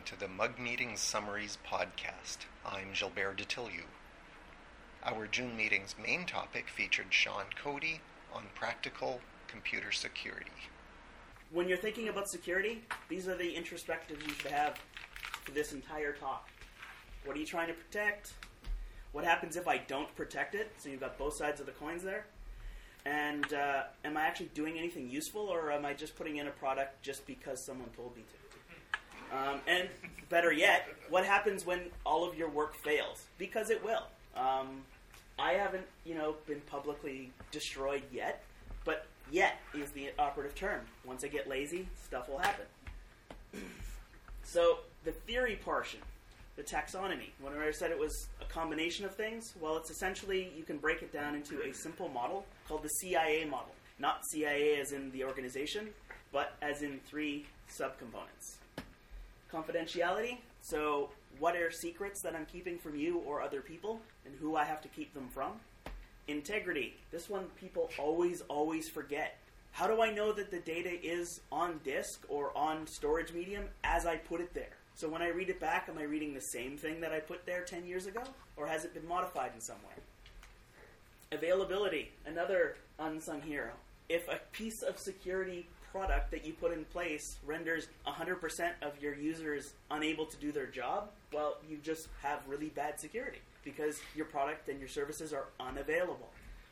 to the Mug Meetings Summaries podcast. I'm Gilbert Detillieu. Our June meeting's main topic featured Sean Cody on practical computer security. When you're thinking about security, these are the introspectives you should have for this entire talk. What are you trying to protect? What happens if I don't protect it? So you've got both sides of the coins there. And am I actually doing anything useful, or am I just putting in a product just because someone told me to? And better yet, what happens when all of your work fails? Because it will. I haven't, been publicly destroyed yet, but yet is the operative term. Once I get lazy, stuff will happen. So the theory portion, the taxonomy, whenever I said it was a combination of things, well, it's essentially, you can break it down into a simple model called the CIA model. Not CIA as in the organization, but as in 3 subcomponents. Confidentiality, so what are secrets that I'm keeping from you or other people, and who I have to keep them from? Integrity, this one people always forget. How do I know that the data is on disk or on storage medium as I put it there? So when I read it back, am I reading the same thing that I put there 10 years ago? Or has it been modified in some way? Availability, another unsung hero. If a piece of security product that you put in place renders 100% of your users unable to do their job, well, you just have really bad security because your product and your services are unavailable.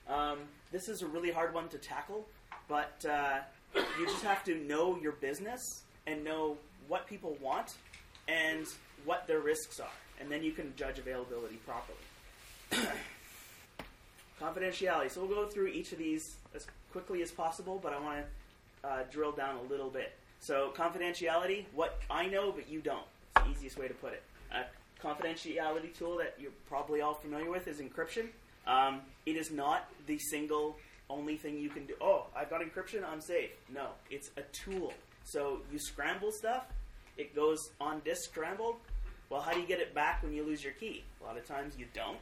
This is a really hard one to tackle, but you just have to know your business and know what people want and what their risks are, and then you can judge availability properly. Confidentiality. So we'll go through each of these as quickly as possible, but I want to drill down a little bit. So confidentiality, what I know but you don't. It's the easiest way to put it. A confidentiality tool that you're probably all familiar with is encryption. It is not the single only thing you can do. Oh, I've got encryption, I'm safe. No, it's a tool. So you scramble stuff, it goes on disk scrambled. Well, how do you get it back when you lose your key? A lot of times you don't.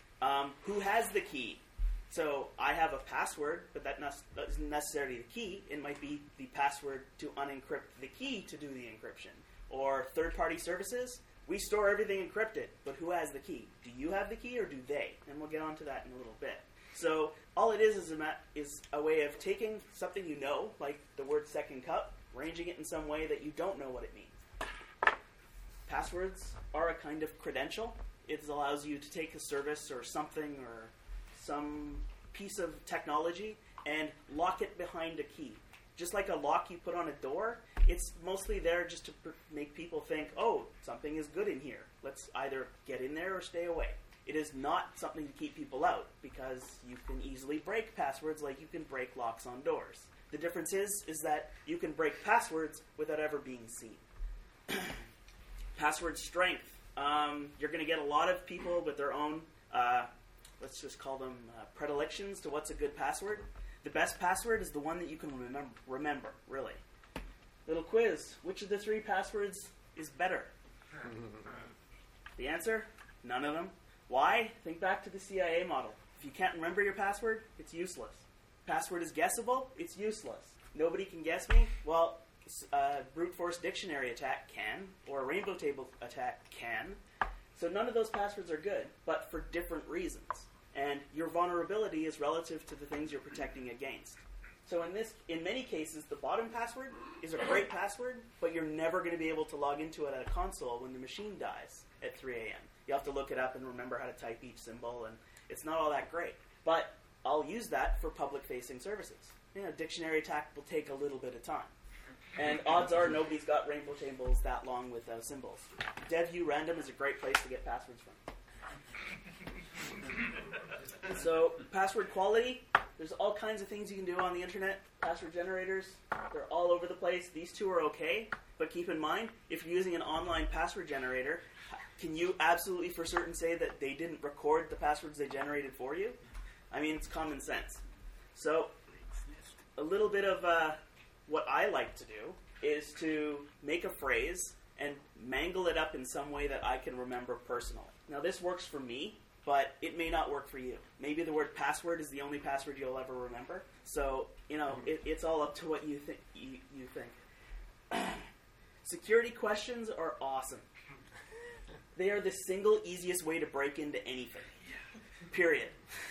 Who has the key? So I have a password, but that isn't necessarily the key. It might be the password to unencrypt the key to do the encryption. Or third-party services, we store everything encrypted, but who has the key? Do you have the key or do they? And we'll get onto that in a little bit. So all it is a way of taking something you know, like the word second cup, arranging it in some way that you don't know what it means. Passwords are a kind of credential. It allows you to take a service or something or some piece of technology and lock it behind a key. Just like a lock you put on a door, it's mostly there just to make people think, oh, something is good in here. Let's either get in there or stay away. It is not something to keep people out because you can easily break passwords like you can break locks on doors. The difference is that you can break passwords without ever being seen. Password strength. You're going to get a lot of people with their own, let's just call them predilections to what's a good password. The best password is the one that you can remember, really. Little quiz. Which of the 3 passwords is better? The answer? None of them. Why? Think back to the CIA model. If you can't remember your password, it's useless. Password is guessable, it's useless. Nobody can guess me? Well, brute force dictionary attack can, or a rainbow table attack can. So none of those passwords are good, but for different reasons. And your vulnerability is relative to the things you're protecting against. So in many cases, the bottom password is a great password, but you're never going to be able to log into it at a console when the machine dies at 3 a.m. You have to look it up and remember how to type each symbol, and it's not all that great. But I'll use that for public-facing services. Dictionary attack will take a little bit of time. And odds are nobody's got rainbow tables that long with symbols. DevU Random is a great place to get passwords from. So, password quality. There's all kinds of things you can do on the internet. Password generators, they're all over the place. These 2 are okay, but keep in mind, if you're using an online password generator, can you absolutely for certain say that they didn't record the passwords they generated for you? I mean, it's common sense. So, a little bit of what I like to do is to make a phrase and mangle it up in some way that I can remember personally. Now, this works for me, but it may not work for you. Maybe the word password is the only password you'll ever remember. So, it's all up to what you think. Security questions are awesome. They are the single easiest way to break into anything. Period.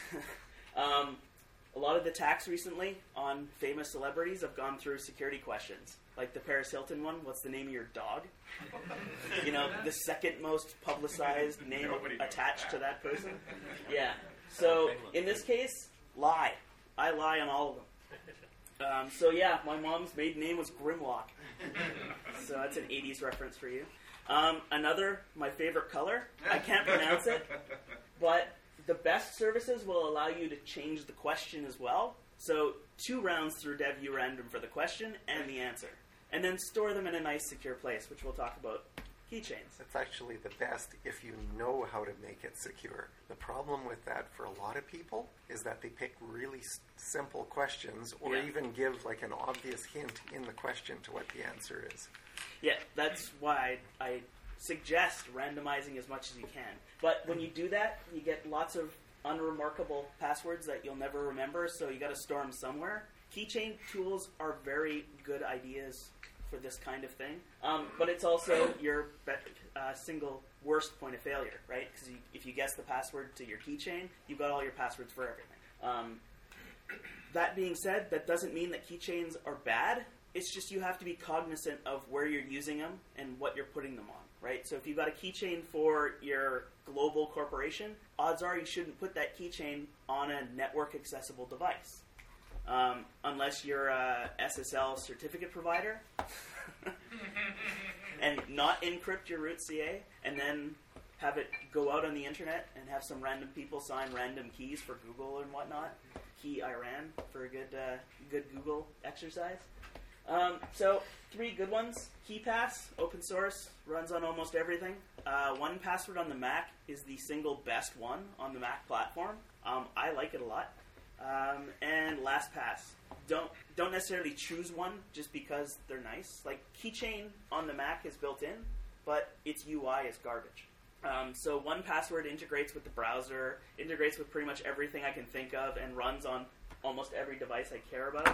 A lot of the attacks recently on famous celebrities have gone through security questions. Like the Paris Hilton one, what's the name of your dog? You know, the second most publicized name attached to that person. Yeah. So, in this case, lie. I lie on all of them. So yeah, my mom's maiden name was Grimlock. So that's an 80s reference for you. Another, my favorite color. I can't pronounce it, but the best services will allow you to change the question as well. So 2 rounds through DevU-Random for the question and the answer. And then store them in a nice secure place, which we'll talk about. Keychains. It's actually the best if you know how to make it secure. The problem with that for a lot of people is that they pick really simple questions or even give like an obvious hint in the question to what the answer is. Yeah, that's why I suggest randomizing as much as you can. But when you do that, you get lots of unremarkable passwords that you'll never remember, so you got to store them somewhere. Keychain tools are very good ideas for this kind of thing, but it's also your single worst point of failure, right? Because if you guess the password to your keychain, you've got all your passwords for everything. That being said, that doesn't mean that keychains are bad. It's just you have to be cognizant of where you're using them and what you're putting them on, right? So if you've got a keychain for your global corporation, odds are you shouldn't put that keychain on a network-accessible device. Unless you're a SSL certificate provider and not encrypt your root CA and then have it go out on the internet and have some random people sign random keys for Google and whatnot. Key Iran for a good Google exercise. So 3 good ones. KeePass, open source, runs on almost everything. 1Password on the Mac is the single best one on the Mac platform. I like it a lot. And LastPass. Don't necessarily choose one just because they're nice. Like Keychain on the Mac is built in, but its UI is garbage. So 1Password integrates with the browser, integrates with pretty much everything I can think of, and runs on almost every device I care about.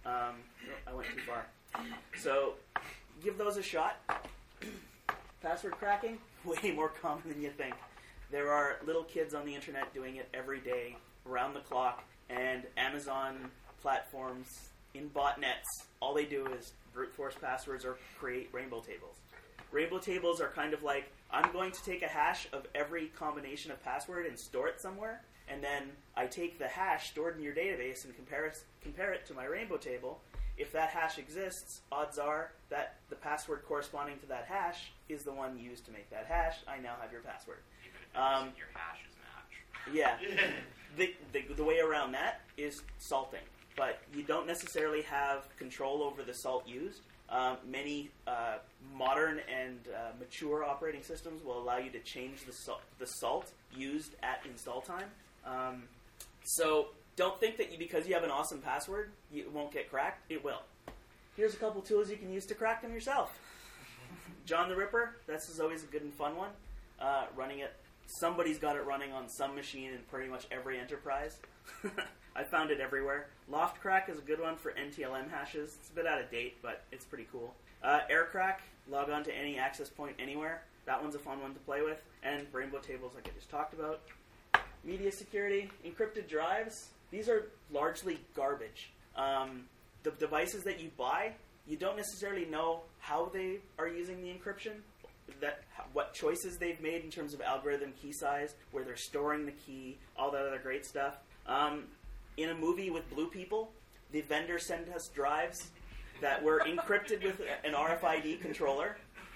I went too far. So give those a shot. Password cracking, way more common than you think. There are little kids on the internet doing it every day, around the clock, and Amazon platforms in botnets, all they do is brute force passwords or create rainbow tables. Rainbow tables are kind of like, I'm going to take a hash of every combination of password and store it somewhere, and then I take the hash stored in your database and compare it to my rainbow table. If that hash exists, odds are that the password corresponding to that hash is the one used to make that hash. I now have your password. Your hashes match. Yeah. The way around that is salting, but you don't necessarily have control over the salt used. Many modern and mature operating systems will allow you to change the salt used at install time. So don't think that because you have an awesome password, it won't get cracked. It will. Here's a couple tools you can use to crack them yourself. John the Ripper, this is always a good and fun one. Running it. Somebody's got it running on some machine in pretty much every enterprise. I found it everywhere. LoftCrack is a good one for NTLM hashes. It's a bit out of date, but it's pretty cool. AirCrack, log on to any access point anywhere. That one's a fun one to play with. And rainbow tables, like I just talked about. Media security, encrypted drives. These are largely garbage. The devices that you buy, you don't necessarily know how they are using the encryption. What choices they've made in terms of algorithm key size, where they're storing the key, all that other great stuff. In a movie with blue people, the vendor sent us drives that were encrypted with an RFID controller.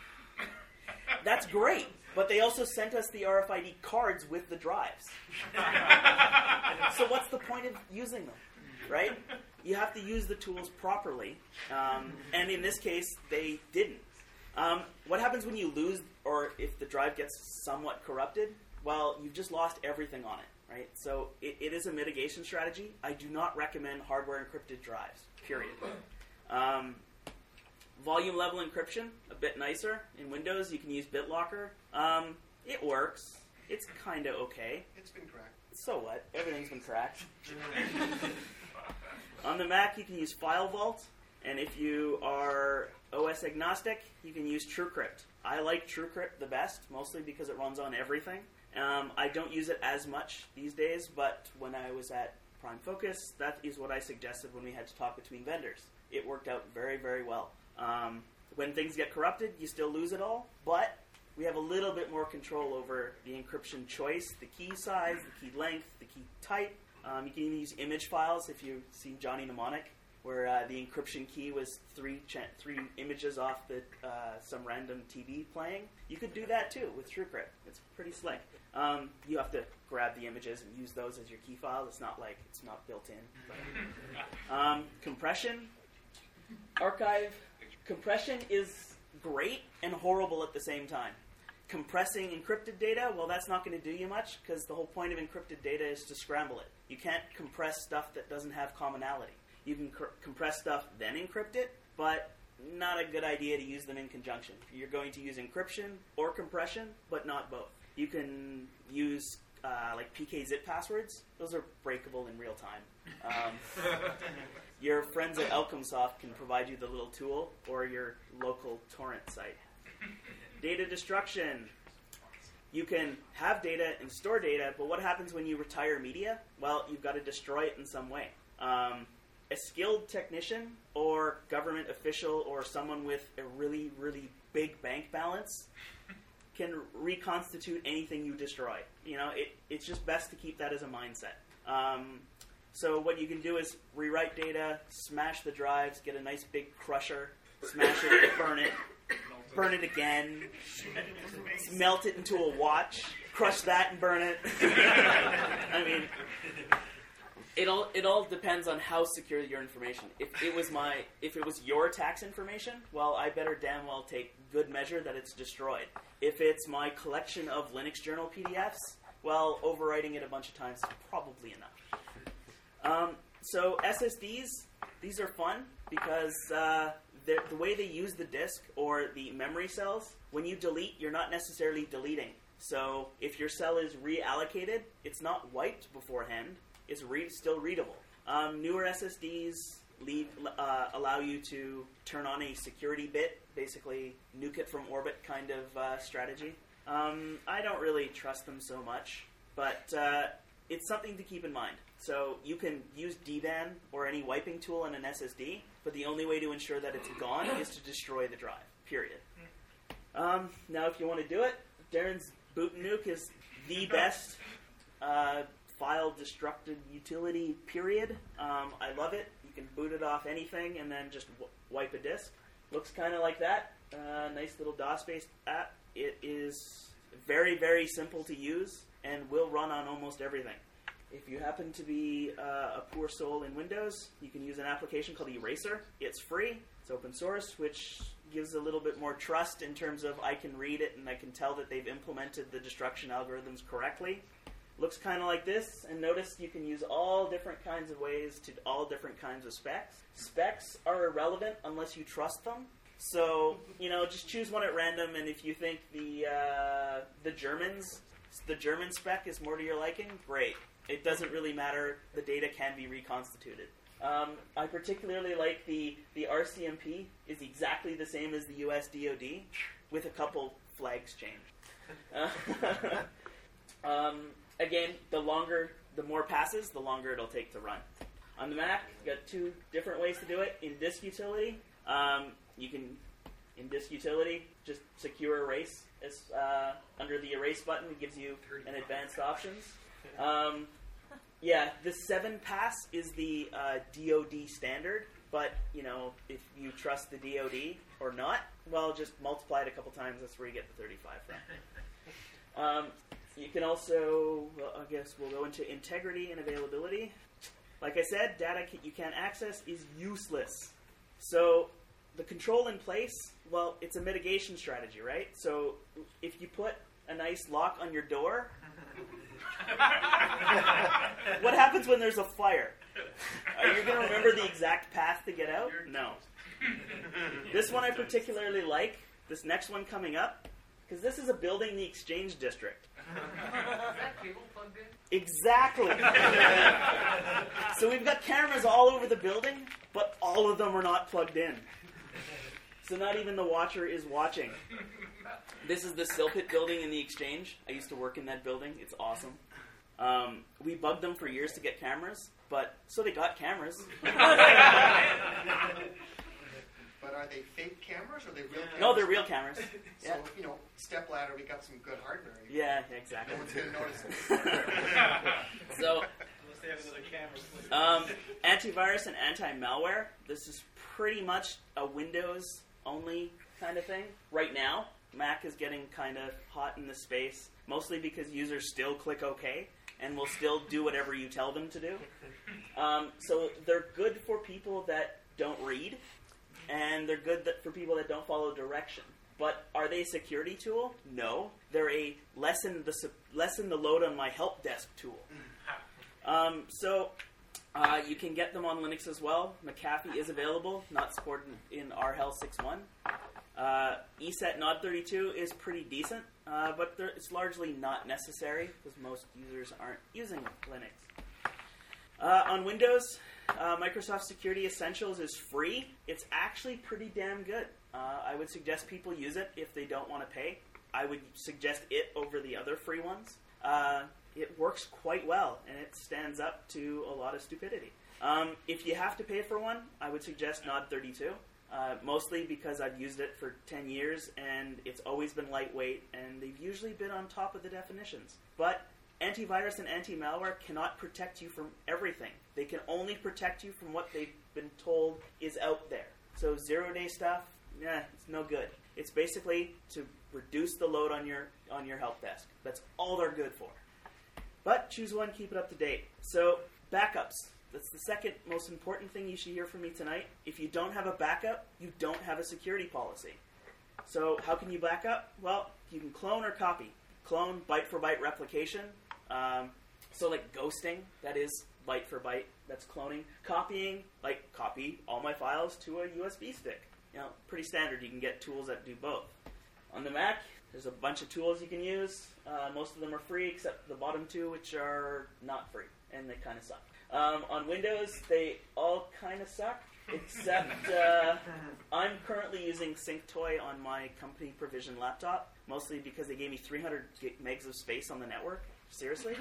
That's great, but they also sent us the RFID cards with the drives. So what's the point of using them, right? You have to use the tools properly, and in this case, they didn't. What happens when you lose, or if the drive gets somewhat corrupted? Well, you've just lost everything on it, right? So it is a mitigation strategy. I do not recommend hardware encrypted drives, period. Volume level encryption, a bit nicer. In Windows, you can use BitLocker. It works. It's kind of okay. It's been cracked. So what? Everything's been cracked. On the Mac, you can use FileVault. And if you are OS agnostic, you can use TrueCrypt. I like TrueCrypt the best, mostly because it runs on everything. I don't use it as much these days, but when I was at Prime Focus, that is what I suggested when we had to talk between vendors. It worked out very, very well. When things get corrupted, you still lose it all, but we have a little bit more control over the encryption choice, the key size, the key length, the key type. You can even use image files if you've seen Johnny Mnemonic, where the encryption key was three images off some random TV playing. You could do that too with TrueCrypt. It's pretty slick. You have to grab the images and use those as your key file. It's not like it's not built in. Compression, archive. Compression is great and horrible at the same time. Compressing encrypted data, well, that's not going to do you much because the whole point of encrypted data is to scramble it. You can't compress stuff that doesn't have commonality. You can compress stuff, then encrypt it, but not a good idea to use them in conjunction. You're going to use encryption or compression, but not both. You can use like PK-zip passwords. Those are breakable in real time. Your friends at Elcomsoft can provide you the little tool or your local torrent site. Data destruction. You can have data and store data, but what happens when you retire media? Well, you've got to destroy it in some way. A skilled technician or government official or someone with a really, really big bank balance can reconstitute anything you destroy. It's just best to keep that as a mindset. So what you can do is rewrite data, smash the drives, get a nice big crusher, smash it, burn it again, melt it into a watch, crush that and burn it. I mean, it all depends on how secure your information. If it was your tax information, well, I better damn well take good measure that it's destroyed. If it's my collection of Linux journal PDFs, well, overwriting it a bunch of times is probably enough. So SSDs, these are fun because the way they use the disk or the memory cells, when you delete, you're not necessarily deleting. So if your cell is reallocated, it's not wiped beforehand. It's still readable. Newer SSDs allow you to turn on a security bit, basically nuke it from orbit kind of strategy. I don't really trust them so much, but it's something to keep in mind. So you can use DBAN or any wiping tool on an SSD, but the only way to ensure that it's gone is to destroy the drive, period. Now, if you want to do it, Darren's Boot Nuke is the best file destructed utility, period. I love it. You can boot it off anything and then just wipe a disk. Looks kind of like that. Nice little DOS-based app. It is very, very simple to use and will run on almost everything. If you happen to be a poor soul in Windows, you can use an application called Eraser. It's free. It's open source, which gives a little bit more trust in terms of I can read it and I can tell that they've implemented the destruction algorithms correctly. Looks kind of like this, and notice you can use all different kinds of ways to all different kinds of specs. Specs are irrelevant unless you trust them. So, just choose one at random, and if you think the German spec is more to your liking, great. It doesn't really matter. The data can be reconstituted. I particularly like the RCMP is exactly the same as the US DoD, with a couple flags changed. Again, the more passes, the longer it'll take to run. On the Mac, you've got two different ways to do it. In disk utility, just secure erase. Under the erase button, it gives you an advanced options. The 7-pass is the DoD standard, but, if you trust the DoD or not, well, just multiply it a couple times. That's where you get the 35 from. You can also, I guess we'll go into integrity and availability. Like I said, data you can't access is useless. So the control in place, well, it's a mitigation strategy, right? So if you put a nice lock on your door, what happens when there's a fire? Are you going to remember the exact path to get out? No. This one I particularly like, this next one coming up, because this is a building the Exchange District. Is that cable plugged in? Exactly. So we've got cameras all over the building, but all of them are not plugged in. So not even the watcher is watching. This is the Silpit building in the Exchange. I used to work in that building. It's awesome. We bugged them for years to get cameras, but so they got cameras. But are they fake cameras or are they real cameras? No, they're real cameras. Yeah. So, stepladder, we got some good hardware. Yeah, exactly. No one's going to notice it. So, Unless they have another camera. antivirus and anti-malware. This is pretty much a Windows-only kind of thing. Right now, Mac is getting kind of hot in this space, mostly because users still click OK and will still do whatever you tell them to do. So they're good for people that don't read, and they're good for people that don't follow direction. But are they a security tool? No. They're a lessen the load on my help desk tool. You can get them on Linux as well. McAfee is available, not supported in RHEL 6.1. ESET Nod32 is pretty decent, but it's largely not necessary because most users aren't using Linux. On Windows, Microsoft Security Essentials is free. It's actually pretty damn good. I would suggest people use it if they don't want to pay. I would suggest it over the other free ones. It works quite well, and it stands up to a lot of stupidity. If you have to pay for one, I would suggest Nod32, mostly because I've used it for 10 years, and it's always been lightweight, and they've usually been on top of the definitions. But antivirus and anti-malware cannot protect you from everything. They can only protect you from what they've been told is out there. So zero-day stuff, it's no good. It's basically to reduce the load on your help desk. That's all they're good for. But choose one, keep it up to date. So backups. That's the second most important thing you should hear from me tonight. If you don't have a backup, you don't have a security policy. So how can you back up? Well, you can clone or copy. Clone, byte-for-byte replication. So like ghosting, that is byte for byte, that's cloning. Copying, like copy all my files to a USB stick. Pretty standard. You can get tools that do both. On the Mac, there's a bunch of tools you can use. Most of them are free, except the bottom two, which are not free, and they kind of suck. On Windows, they all kind of suck, except I'm currently using SyncToy on my company provision laptop, mostly because they gave me 300 megs of space on the network. Seriously?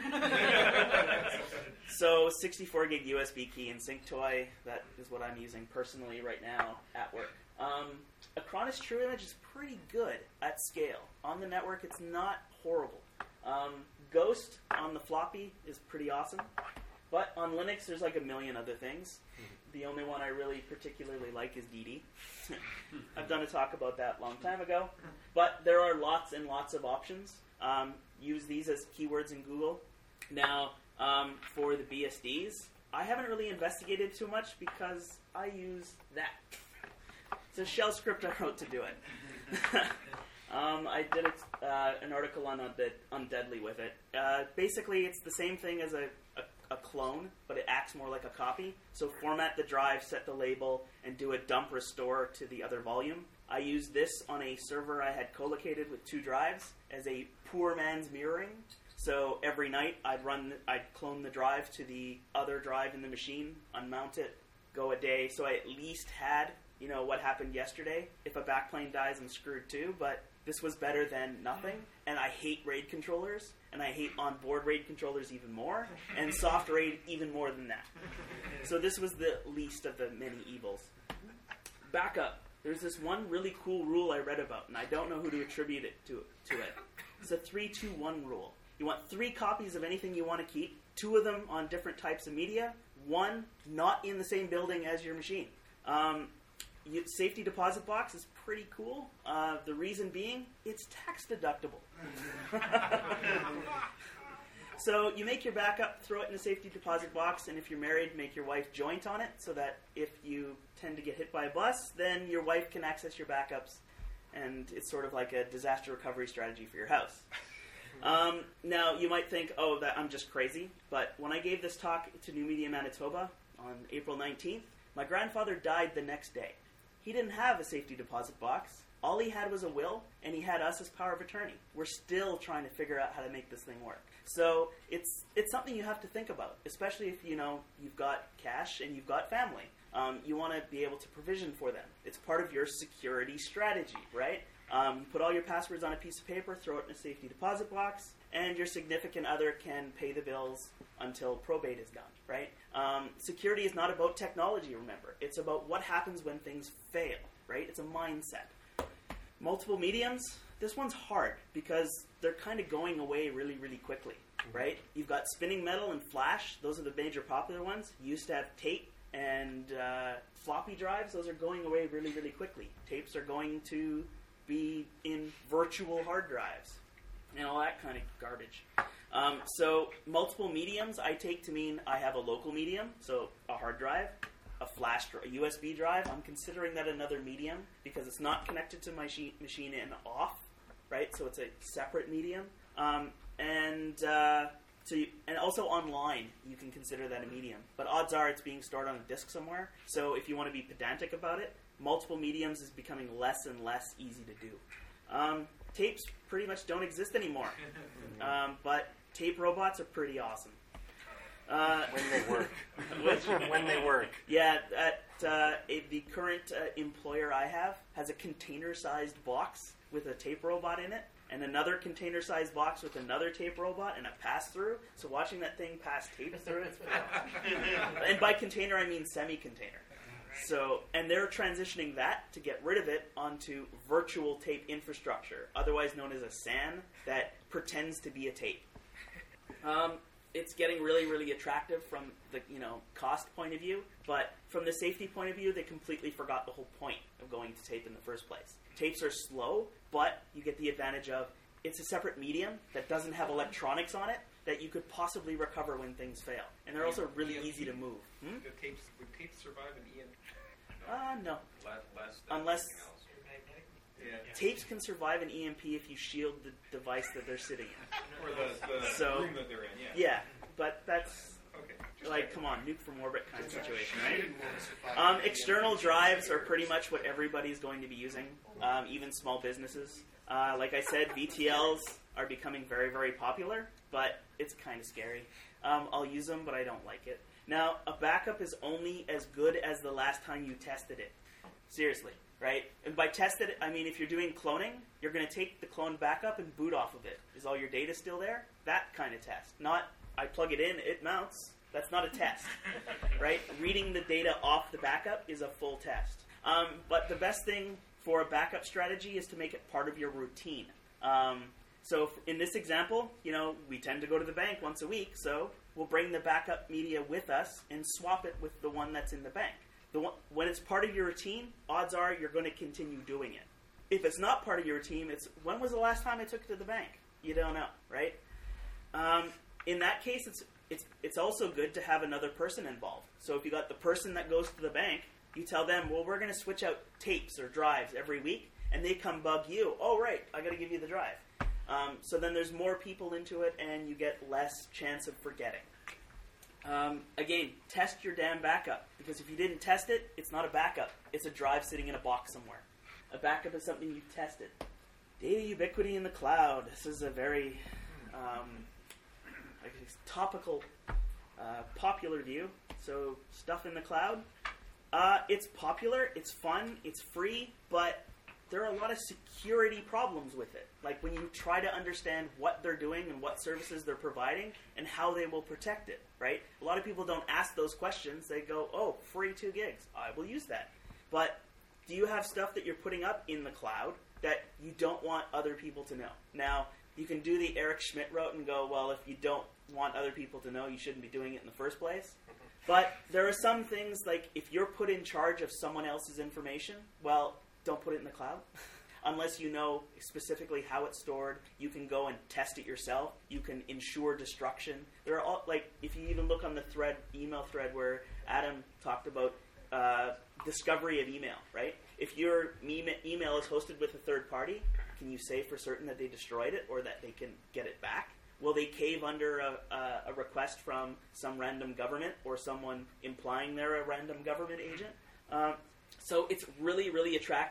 So 64 gig USB key and SyncToy, that is what I'm using personally right now at work. Acronis TrueImage is pretty good at scale. On the network, it's not horrible. Ghost on the floppy is pretty awesome. But on Linux, there's like a million other things. The only one I really particularly like is DD. I've done a talk about that a long time ago. But there are lots and lots of options. Use these as keywords in Google. Now, for the BSDs, I haven't really investigated too much because I use that. It's a shell script I wrote to do it. I did an article on Deadly with it. Basically, it's the same thing as a clone, but it acts more like a copy. So format the drive, set the label, and do a dump restore to the other volume. I used this on a server I had co-located with 2 drives as a poor man's mirroring. So every night I'd clone the drive to the other drive in the machine, unmount it, go a day. So I at least had, what happened yesterday. If a backplane dies, I'm screwed too, but this was better than nothing. And I hate RAID controllers, and I hate onboard RAID controllers even more, and soft RAID even more than that. So this was the least of the many evils. Backup. There's this one really cool rule I read about, and I don't know who to attribute it to it. It's a 3-2-1 rule. You want 3 copies of anything you want to keep, 2 of them on different types of media, 1 not in the same building as your machine. Safety deposit box is pretty cool. The reason being, it's tax deductible. So you make your backup, throw it in a safety deposit box, and if you're married, make your wife joint on it so that if you tend to get hit by a bus, then your wife can access your backups, and it's sort of like a disaster recovery strategy for your house. Now, you might think, that I'm just crazy, but when I gave this talk to New Media Manitoba on April 19th, my grandfather died the next day. He didn't have a safety deposit box, All he had was a will, and he had us as power of attorney. We're still trying to figure out how to make this thing work. So it's something you have to think about, especially if you've got cash and you've got family. You want to be able to provision for them. It's part of your security strategy, right? You put all your passwords on a piece of paper, throw it in a safety deposit box, and your significant other can pay the bills until probate is done, right? Security is not about technology, remember. It's about what happens when things fail, right? It's a mindset. Multiple mediums, this one's hard because they're kind of going away really, really quickly, right? You've got spinning metal and flash. Those are the major popular ones. You used to have tape and floppy drives. Those are going away really, really quickly. Tapes are going to be in virtual hard drives and all that kind of garbage. So multiple mediums I take to mean I have a local medium, so a hard drive, a flash, a USB drive. I'm considering that another medium because it's not connected to my machine and off, right? So it's a separate medium. And also online, you can consider that a medium. But odds are it's being stored on a disk somewhere. So if you want to be pedantic about it, multiple mediums is becoming less and less easy to do. Tapes pretty much don't exist anymore. But tape robots are pretty awesome. When they work. When they work. Yeah, the current employer I have has a container-sized box with a tape robot in it, and another container-sized box with another tape robot and a pass-through. So watching that thing pass tape through it, and by container I mean semi-container. So, and they're transitioning that to get rid of it onto virtual tape infrastructure, otherwise known as a SAN, that pretends to be a tape. It's getting really, really attractive from the cost point of view, but from the safety point of view, they completely forgot the whole point of going to tape in the first place. Tapes are slow, but you get the advantage of it's a separate medium that doesn't have electronics on it that you could possibly recover when things fail, and they're also really easy to move. Would tapes survive an EMP? No. Less Unless yeah. tapes can survive an EMP if you shield the device that they're sitting in. Or the room that they're in, yeah. Yeah, but that's like, come on, nuke from orbit kind of situation, right? External drives are pretty much what everybody's going to be using, even small businesses. Like I said, VTLs are becoming very, very popular, but it's kind of scary. I'll use them, but I don't like it. Now, a backup is only as good as the last time you tested it. Seriously, right? And by tested, I mean if you're doing cloning, you're going to take the clone backup and boot off of it. Is all your data still there? That kind of test. Not, I plug it in, it mounts. That's not a test, right? Reading the data off the backup is a full test. But the best thing for a backup strategy is to make it part of your routine. So in this example, we tend to go to the bank once a week, so we'll bring the backup media with us and swap it with the one that's in the bank. When it's part of your routine, odds are you're going to continue doing it. If it's not part of your routine, it's when was the last time I took it to the bank? You don't know, right? In that case, it's also good to have another person involved. So if you got the person that goes to the bank, you tell them, well, we're going to switch out tapes or drives every week, and they come bug you. Oh, right, I got to give you the drive. So then there's more people into it, and you get less chance of forgetting. Again, test your damn backup, because if you didn't test it, it's not a backup. It's a drive sitting in a box somewhere. A backup is something you've tested. Data ubiquity in the cloud. This is a very topical, popular view. So stuff in the cloud. It's popular, it's fun, it's free, but there are a lot of security problems with it. Like when you try to understand what they're doing and what services they're providing and how they will protect it, right? A lot of people don't ask those questions. They go, oh, free 2 gigs. I will use that. But do you have stuff that you're putting up in the cloud that you don't want other people to know? Now, you can do the Eric Schmidt route and go, well, if you don't want other people to know, you shouldn't be doing it in the first place. But there are some things, like if you're put in charge of someone else's information, well, don't put it in the cloud. Unless you know specifically how it's stored, you can go and test it yourself. You can ensure destruction. There are all, like, if you even look on the thread, email thread where Adam talked about discovery of email, right? If your email is hosted with a third party, can you say for certain that they destroyed it or that they can get it back? Will they cave under a request from some random government or someone implying they're a random government agent? So it's really, really attractive,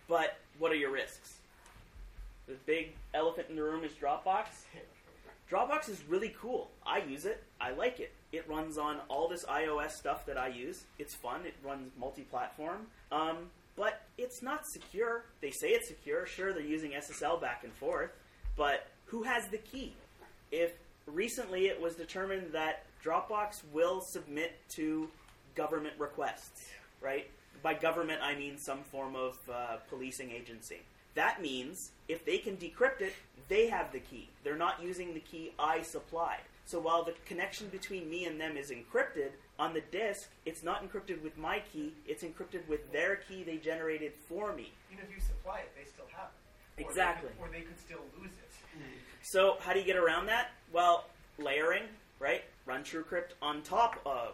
But what are your risks? The big elephant in the room is Dropbox. Dropbox is really cool. I use it. I like it. It runs on all this iOS stuff that I use. It's fun. It runs multi-platform. But it's not secure. They say it's secure. Sure, they're using SSL back and forth. But who has the key? If recently it was determined that Dropbox will submit to government requests, right? By government, I mean some form of policing agency. That means if they can decrypt it, they have the key. They're not using the key I supplied. So while the connection between me and them is encrypted, on the disk, it's not encrypted with my key, it's encrypted with their key they generated for me. Even if you supply it, they still have it. Exactly. Or they could still lose it. So how do you get around that? Well, layering, right? Run TrueCrypt on top of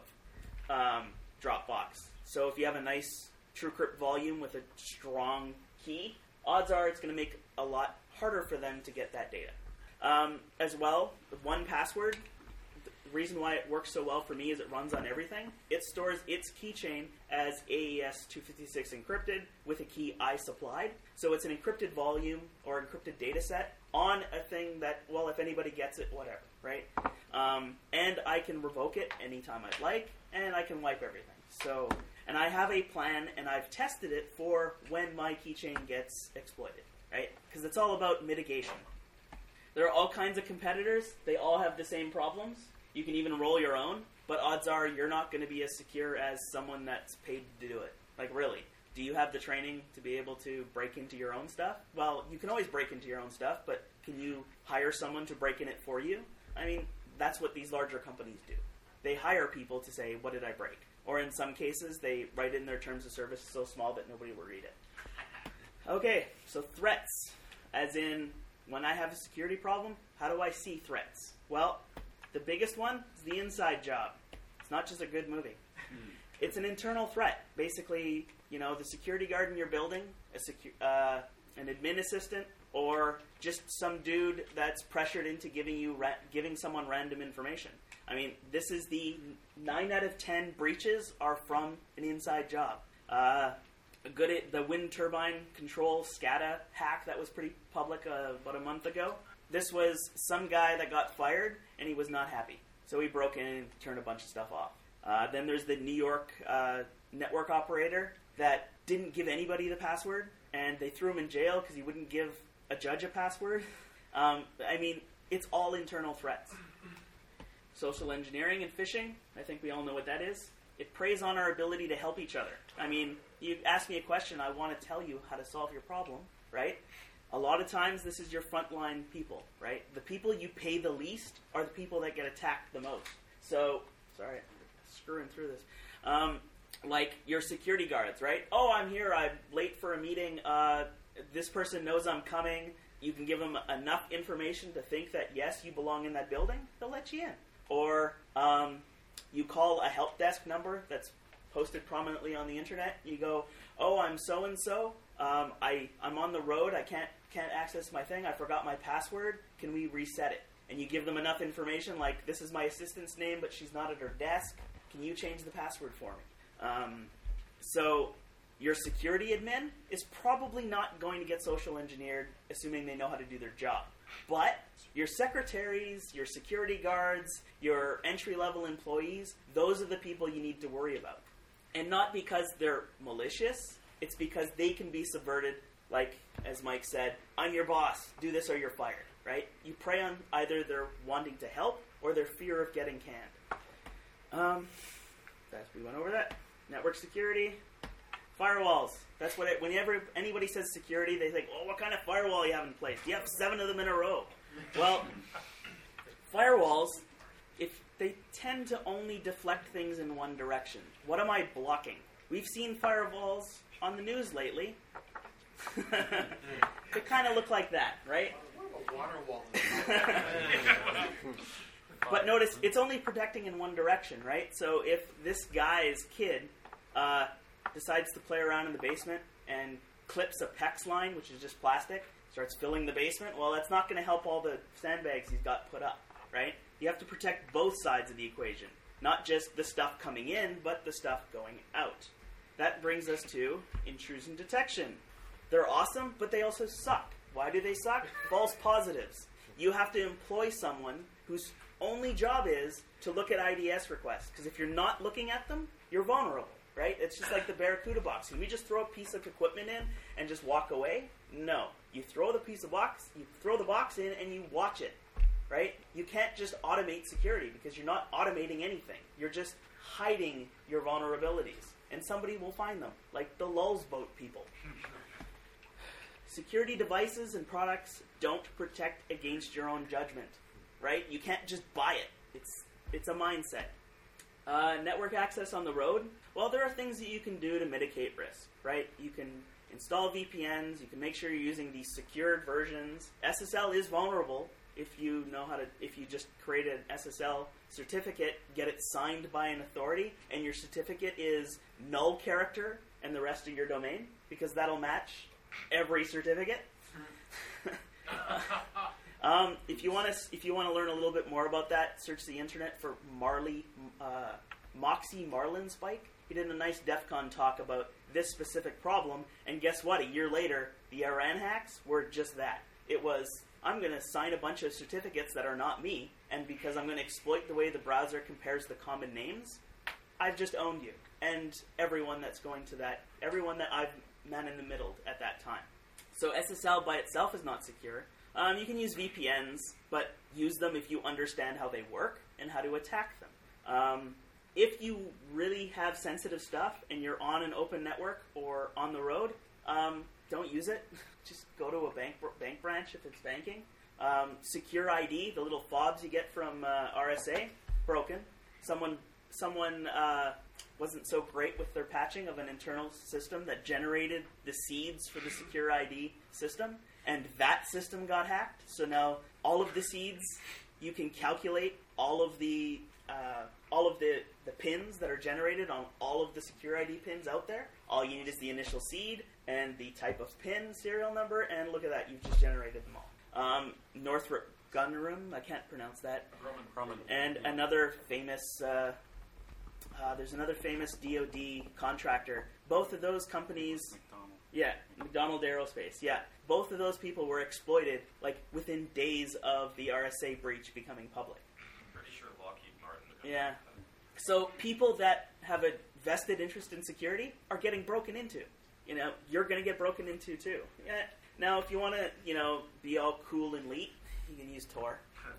Dropbox. So if you have a nice TrueCrypt volume with a strong key, odds are it's going to make a lot harder for them to get that data. As well, with 1Password, the reason why it works so well for me is it runs on everything. It stores its keychain as AES-256 encrypted with a key I supplied. So it's an encrypted volume or encrypted data set on a thing that, well, if anybody gets it, whatever, right? And I can revoke it anytime I'd like, and I can wipe everything. So, and I have a plan, and I've tested it for when my keychain gets exploited, right? Because it's all about mitigation. There are all kinds of competitors. They all have the same problems. You can even roll your own, but odds are you're not going to be as secure as someone that's paid to do it. Like, really, do you have the training to be able to break into your own stuff? Well, you can always break into your own stuff, but can you hire someone to break in it for you? I mean, that's what these larger companies do. They hire people to say, what did I break? Or in some cases, they write in their terms of service so small that nobody will read it. Okay, so threats, as in, when I have a security problem, how do I see threats? Well, the biggest one is the inside job. It's not just a good movie. It's an internal threat. Basically, you know, the security guard in your building, an admin assistant, or just some dude that's pressured into giving someone random information. I mean, this is the 9 out of 10 breaches are from an inside job. The wind turbine control SCADA hack that was pretty public about a month ago. This was some guy that got fired, and he was not happy. So he broke in and turned a bunch of stuff off. Then there's the New York network operator that didn't give anybody the password, and they threw him in jail because he wouldn't give a judge a password. I mean, it's all internal threats. Social engineering and phishing, I think we all know what that is. It preys on our ability to help each other. I mean, you ask me a question, I want to tell you how to solve your problem, right? A lot of times, this is your frontline people, right? The people you pay the least are the people that get attacked the most. So, sorry, I'm screwing through this. Like your security guards, right? Oh, I'm here, I'm late for a meeting. This person knows I'm coming. You can give them enough information to think that, yes, you belong in that building. They'll let you in. Or you call a help desk number that's posted prominently on the internet. You go, oh, I'm so-and-so. I'm on the road. I can't access my thing. I forgot my password. Can we reset it? And you give them enough information like, this is my assistant's name, but she's not at her desk. Can you change the password for me? So your security admin is probably not going to get social engineered, assuming they know how to do their job. But your secretaries, your security guards, your entry-level employees, those are the people you need to worry about. And not because they're malicious, it's because they can be subverted, like, as Mike said, I'm your boss, do this or you're fired, right? You prey on either their wanting to help or their fear of getting canned. We went over that. Network security, firewalls. That's what whenever anybody says security, they think, oh, what kind of firewall you have in place? You have 7 of them in a row. Well, firewalls, if they tend to only deflect things in one direction. What am I blocking? We've seen firewalls on the news lately. They kind of look like that, right? A water wall. But notice, it's only protecting in one direction, right? So if this guy's kid decides to play around in the basement and clips a PEX line, which is just plastic, starts filling the basement, well, that's not going to help all the sandbags he's got put up, right? You have to protect both sides of the equation, not just the stuff coming in, but the stuff going out. That brings us to intrusion detection. They're awesome, but they also suck. Why do they suck? False positives. You have to employ someone whose only job is to look at IDS requests. Because if you're not looking at them, you're vulnerable, right? It's just like the Barracuda box. Can we just throw a piece of equipment in and just walk away? No. You throw the box in and you watch it, right? You can't just automate security because you're not automating anything. You're just hiding your vulnerabilities. And somebody will find them, like the Lulz boat people. Security devices and products don't protect against your own judgment, right? You can't just buy it. It's a mindset. Network access on the road. Well, there are things that you can do to mitigate risk, right? You can install VPNs. You can make sure you're using these secured versions. SSL is vulnerable if you just create an SSL certificate, get it signed by an authority, and your certificate is null character and the rest of your domain, because that'll match every certificate. If you want to learn a little bit more about that, search the internet for Moxie Marlinspike. He did a nice DEF CON talk about this specific problem, and guess what? A year later, the Iran hacks were just that. It was, I'm going to sign a bunch of certificates that are not me, and because I'm going to exploit the way the browser compares the common names, I've just owned you. And everyone that's going to that, everyone that I've man-in-the-middled at that time. So SSL by itself is not secure. You can use VPNs, but use them if you understand how they work and how to attack them. If you really have sensitive stuff and you're on an open network or on the road, don't use it. Just go to a bank branch if it's banking. Secure ID, the little fobs you get from RSA, broken. Someone wasn't so great with their patching of an internal system that generated the seeds for the secure ID system, and that system got hacked. So now all of the seeds, you can calculate all of the pins that are generated on all of the secure ID pins out there. All you need is the initial seed and the type of pin serial number, and look at that, you've just generated them all. Northrop Gunnerum, I can't pronounce that. Grumman. And another famous, there's another famous DoD contractor. Both of those companies, McDonnell Aerospace, both of those people were exploited like within days of the RSA breach becoming public. I'm pretty sure Lockheed Martin. Yeah. So people that have a vested interest in security are getting broken into. You're going to get broken into too. Yeah. Now, if you want to, be all cool and neat, you can use Tor.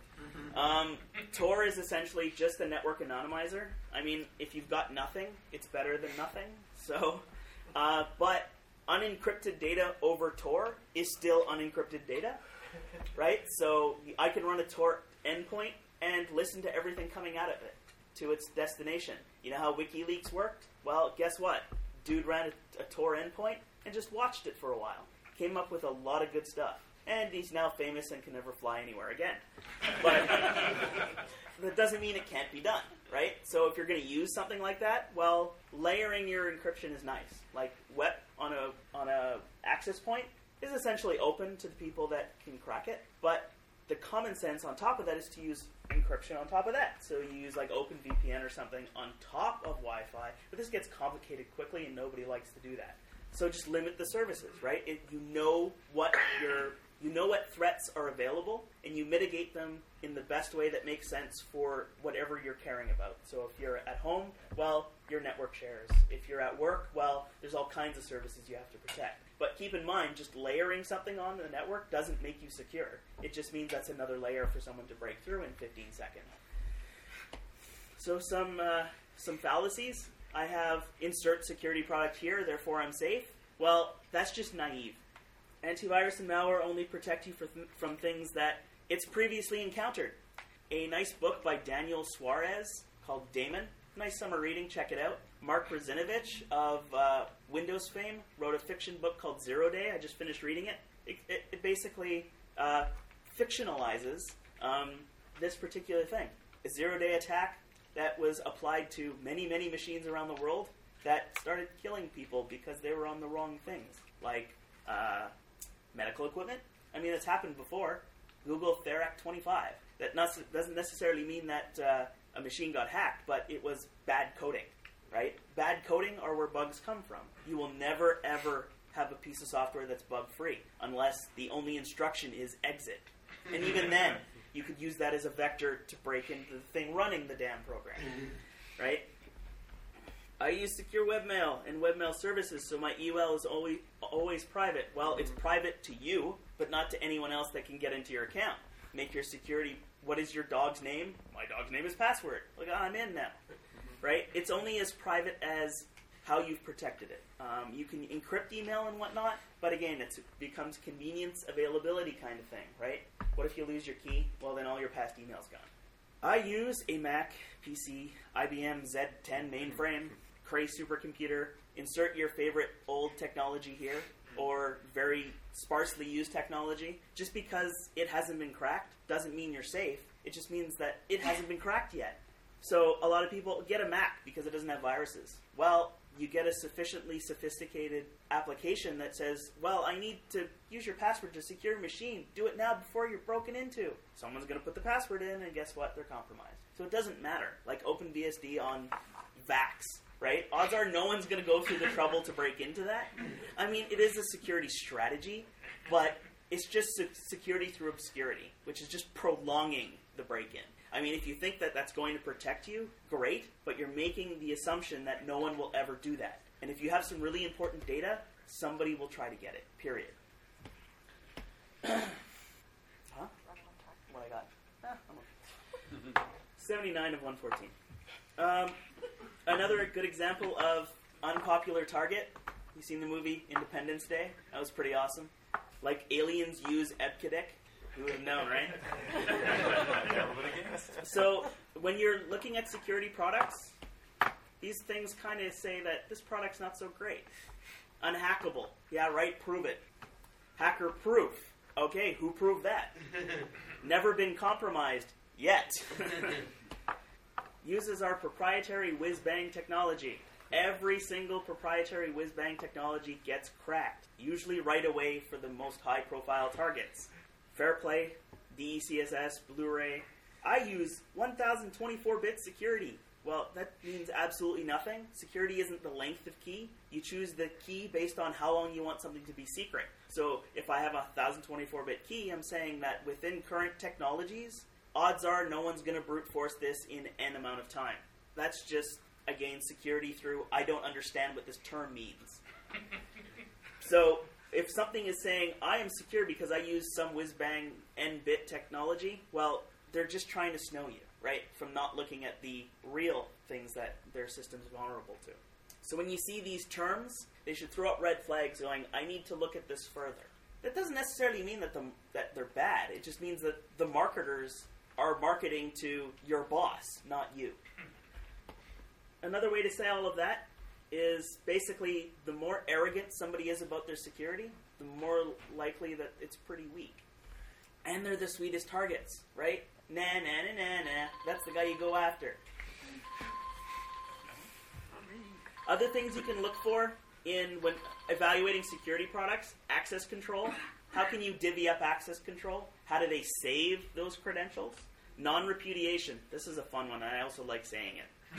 Tor is essentially just a network anonymizer. I mean, if you've got nothing, it's better than nothing. So, but unencrypted data over Tor is still unencrypted data, right? So I can run a Tor endpoint and listen to everything coming out of it to its destination. You know how WikiLeaks worked? Well, guess what? Dude ran a Tor endpoint and just watched it for a while. Came up with a lot of good stuff. And he's now famous and can never fly anywhere again. But that doesn't mean it can't be done, right? So if you're going to use something like that, well, layering your encryption is nice. Like WEP on a access point is essentially open to the people that can crack it. But the common sense on top of that is to use encryption on top of that. So you use like OpenVPN or something on top of Wi-Fi. But this gets complicated quickly, and nobody likes to do that. So just limit the services, right? You know what threats are available, and you mitigate them in the best way that makes sense for whatever you're caring about. So if you're at home, well, your network shares. If you're at work, well, there's all kinds of services you have to protect. But keep in mind, just layering something on the network doesn't make you secure. It just means that's another layer for someone to break through in 15 seconds. So some fallacies. I have insert security product here, therefore I'm safe. Well, that's just naive. Antivirus and malware only protect you from things that it's previously encountered. A nice book by Daniel Suarez called Daemon. Nice summer reading, check it out. Mark Razinovich of Windows fame wrote a fiction book called Zero Day. I just finished reading it. It basically fictionalizes this particular thing. A zero-day attack that was applied to many, many machines around the world that started killing people because they were on the wrong things, like medical equipment. I mean, it's happened before. Google Therac 25. That doesn't necessarily mean that a machine got hacked, but it was bad coding, right? Bad coding are where bugs come from. You will never, ever have a piece of software that's bug-free, unless the only instruction is exit. And even then, you could use that as a vector to break into the thing running the damn program, right? I use secure webmail and webmail services, so my EUL is always private. Well, it's private to you, but not to anyone else that can get into your account. Make your security, what is your dog's name? My dog's name is password. Look, I'm in now, right? It's only as private as how you've protected it. You can encrypt email and whatnot, but again, it becomes convenience, availability kind of thing, right? What if you lose your key? Well, then all your past email's gone. I use a Mac, PC, IBM Z10 mainframe, Cray supercomputer. Insert your favorite old technology here, or very sparsely used technology. Just because it hasn't been cracked doesn't mean you're safe. It just means that it hasn't been cracked yet. So a lot of people get a Mac because it doesn't have viruses. Well, you get a sufficiently sophisticated application that says, well, I need to use your password to secure your machine. Do it now before you're broken into. Someone's going to put the password in, and guess what? They're compromised. So it doesn't matter. Like OpenBSD on VAX, right? Odds are no one's going to go through the trouble to break into that. I mean, it is a security strategy, but it's just security through obscurity, which is just prolonging the break-in. I mean, if you think that that's going to protect you, great, but you're making the assumption that no one will ever do that. And if you have some really important data, somebody will try to get it, period. Huh? What I got? I'm okay. 79 of 114. Another good example of unpopular target. You seen the movie Independence Day? That was pretty awesome. Like aliens use Epcadic. Who would have known, right? So when you're looking at security products, these things kind of say that this product's not so great. Unhackable. Yeah, right, prove it. Hacker proof. Okay, who proved that? Never been compromised yet. Uses our proprietary whiz-bang technology. Every single proprietary whiz-bang technology gets cracked, usually right away for the most high-profile targets. Fairplay, DECSS, Blu-ray. I use 1024-bit security. Well, that means absolutely nothing. Security isn't the length of key. You choose the key based on how long you want something to be secret. So if I have a 1024-bit key, I'm saying that within current technologies, odds are no one's going to brute force this in N amount of time. That's just, again, security through I don't understand what this term means. So if something is saying, I am secure because I use some whiz-bang N-bit technology, well, they're just trying to snow you, right, from not looking at the real things that their system's vulnerable to. So when you see these terms, they should throw up red flags going, I need to look at this further. That doesn't necessarily mean that they're bad. It just means that the marketers are marketing to your boss, not you. Another way to say all of that is basically the more arrogant somebody is about their security, the more likely that it's pretty weak. And they're the sweetest targets, right? Nah, nah, nah, nah, nah. That's the guy you go after. Other things you can look for when evaluating security products, access control. How can you divvy up access control? How do they save those credentials? Non-repudiation. This is a fun one. I also like saying it.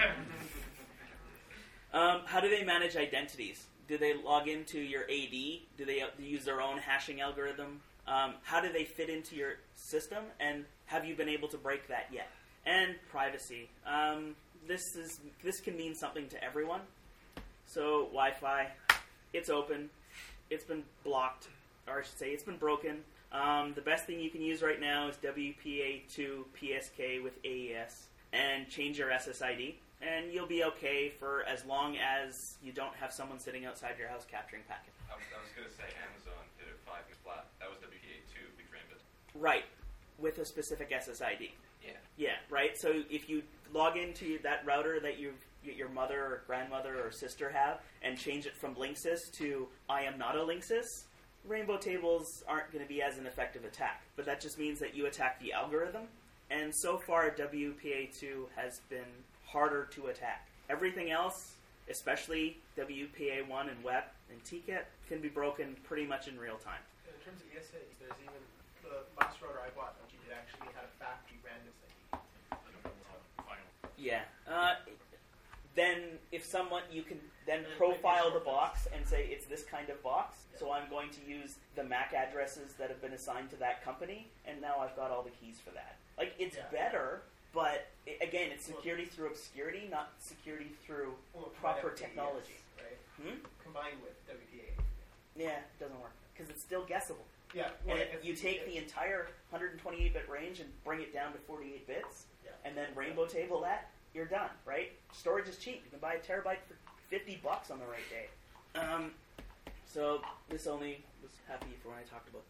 How do they manage identities? Do they log into your AD? Do they use their own hashing algorithm? How do they fit into your system? And have you been able to break that yet? And privacy. This can mean something to everyone. So Wi-Fi, it's open. It's been blocked, or I should say it's been broken. The best thing you can use right now is WPA2 PSK with AES and change your SSID. And you'll be okay for as long as you don't have someone sitting outside your house capturing packets. I was going to say Amazon did it 5 years flat. That was WPA2 Big Rainbow. Right, with a specific SSID. Yeah. Yeah, right? So if you log into that router that your mother or grandmother or sister have and change it from Linksys to I am not a Linksys, rainbow tables aren't going to be as an effective attack. But that just means that you attack the algorithm. And so far, WPA2 has been harder to attack. Everything else, especially WPA1 and WEP and TCAT, can be broken pretty much in real time. In terms of ESA, there's even the last router I bought, it actually had a factory random thing. Yeah. Then if someone, you can then profile the box and say it's this kind of box. So I'm going to use the MAC addresses that have been assigned to that company, and now I've got all the keys for that. Like, it's better, but again, it's security through obscurity, not security through proper technology. Right? Combined with WPA. Yeah, it doesn't work because it's still guessable. Yeah. And if you take the entire 128-bit range and bring it down to 48 bits, and then rainbow table that, you're done, right? Storage is cheap. You can buy a terabyte for $50 on the right day. So this only was happy for when I talked about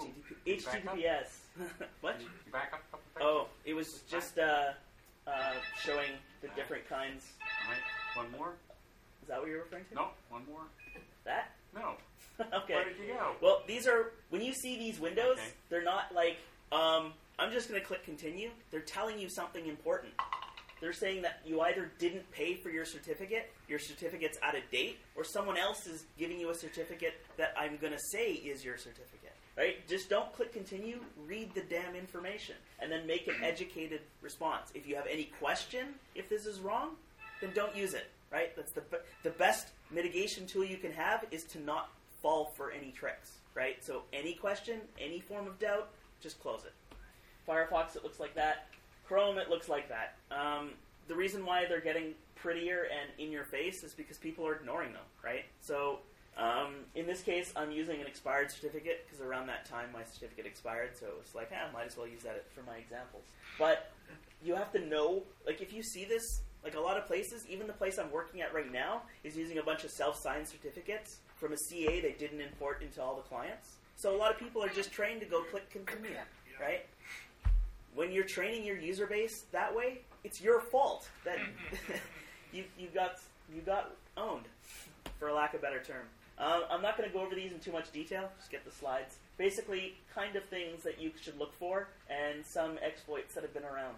HTTPS. What? Back up a couple things. Oh, it was just showing the different kinds. All right, one more? Is that what you're referring to? No, one more. That? No. Okay. Where did you go? Well, these are, when you see these windows, Okay. they're not like, I'm just going to click continue. They're telling you something important. They're saying that you either didn't pay for your certificate's out of date, or someone else is giving you a certificate that I'm going to say is your certificate. Right? Just don't click continue, read the damn information, and then make an educated response. If you have any question if this is wrong, then don't use it. Right? That's the best mitigation tool you can have is to not fall for any tricks. Right? So any question, any form of doubt, just close it. Firefox, it looks like that. Chrome, it looks like that. The reason why they're getting prettier and in your face is because people are ignoring them, right? So in this case, I'm using an expired certificate because around that time my certificate expired, so it was like, might as well use that for my examples. But you have to know, like if you see this, like a lot of places, even the place I'm working at right now is using a bunch of self-signed certificates from a CA they didn't import into all the clients. So a lot of people are just trained to go click continue, right? When you're training your user base that way, it's your fault that you got owned, for lack of a better term. I'm not going to go over these in too much detail. Just get the slides. Basically, kind of things that you should look for, and some exploits that have been around.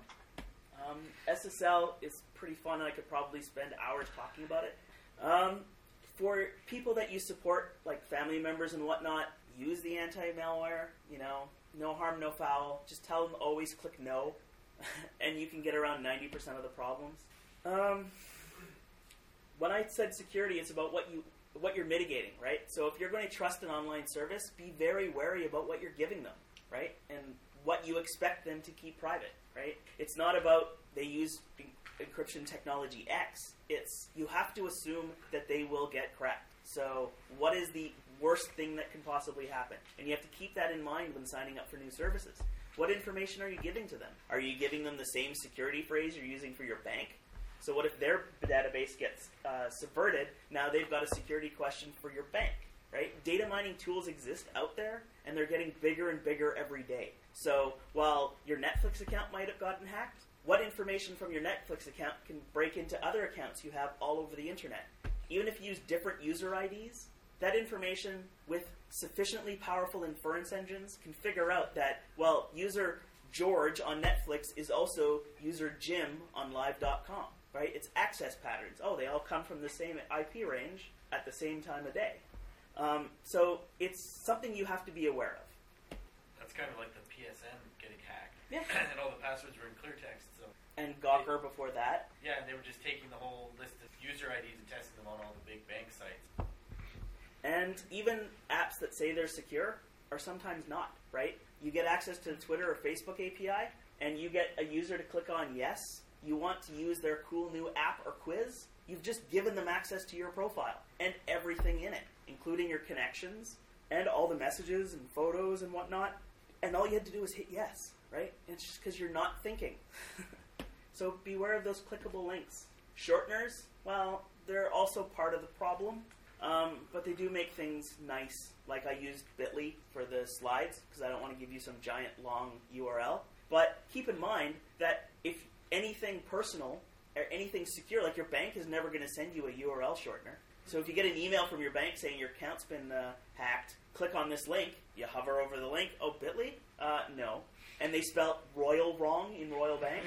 SSL is pretty fun, and I could probably spend hours talking about it. For people that you support, like family members and whatnot, use the anti-malware, no harm, no foul. Just tell them always click no, and you can get around 90% of the problems. When I said security, it's about what you're mitigating, right? So if you're going to trust an online service, be very wary about what you're giving them, right? And what you expect them to keep private, right? It's not about they use encryption technology X. It's you have to assume that they will get cracked. So what is the worst thing that can possibly happen? And you have to keep that in mind when signing up for new services. What information are you giving to them? Are you giving them the same security phrase you're using for your bank? So what if their database gets subverted? Now they've got a security question for your bank, right? Data mining tools exist out there, and they're getting bigger and bigger every day. So while your Netflix account might have gotten hacked, what information from your Netflix account can break into other accounts you have all over the internet? Even if you use different user IDs, that information with sufficiently powerful inference engines can figure out that, well, user George on Netflix is also user Jim on live.com, right? It's access patterns. Oh, they all come from the same IP range at the same time of day. So it's something you have to be aware of. That's kind of like the PSN getting hacked. Yeah. And all the passwords were in clear text. So and Gawker before that. Yeah, and they were just taking the whole list of user IDs and testing them on all the big bank sites. And even apps that say they're secure are sometimes not, right? You get access to the Twitter or Facebook API, and you get a user to click on yes. You want to use their cool new app or quiz. You've just given them access to your profile and everything in it, including your connections and all the messages and photos and whatnot. And all you had to do was hit yes, right? And it's just because you're not thinking. So beware of those clickable links. Shorteners, well, they're also part of the problem. But they do make things nice, like I used Bitly for the slides, because I don't want to give you some giant long URL. But keep in mind that if anything personal or anything secure, like your bank is never going to send you a URL shortener. So if you get an email from your bank saying your account's been hacked, click on this link, you hover over the link, oh, Bitly? No. And they spell royal wrong in Royal Bank.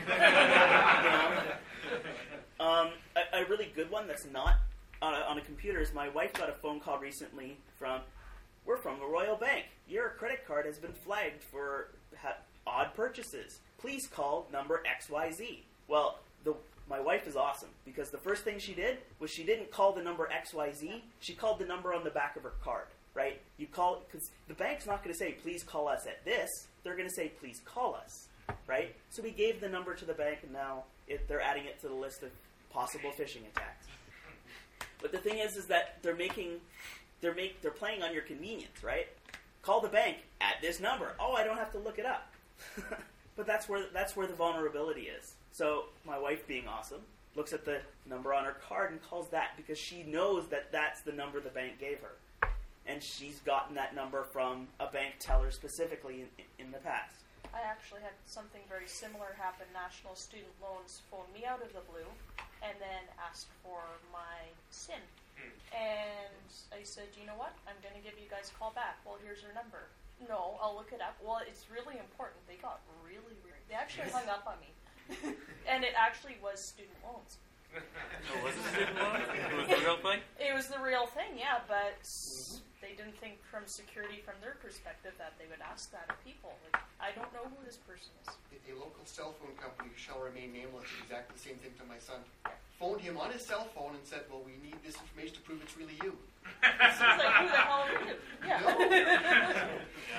A really good one that's not on a computer is my wife got a phone call recently we're from the Royal Bank. Your credit card has been flagged for odd purchases. Please call number XYZ. Well, my wife is awesome because the first thing she did was she didn't call the number XYZ. She called the number on the back of her card, right? You call, because the bank's not going to say, please call us at this. They're going to say, please call us, right? So we gave the number to the bank, and now they're adding it to the list of possible phishing attacks. But the thing is that they're playing on your convenience, right? Call the bank at this number. Oh, I don't have to look it up. But that's where the vulnerability is. So my wife, being awesome, looks at the number on her card and calls that because she knows that that's the number the bank gave her. And she's gotten that number from a bank teller specifically in the past. I actually had something very similar happen. National Student Loans phoned me out of the blue and then asked for my SIN. And I said, you know what? I'm going to give you guys a call back. Well, here's your number. No, I'll look it up. Well, it's really important. They got really weird. They actually hung up on me. And it actually was student loans. Oh, was it student loan? It was the real thing? It was the real thing, yeah, but they didn't think from security, from their perspective, that they would ask that of people. Like, I don't know who this person is. A local cell phone company, who shall remain nameless, did exactly the same thing to my son. Phoned him on his cell phone and said, well, we need this information to prove it's really you. So it's like, who the hell are you? Yeah.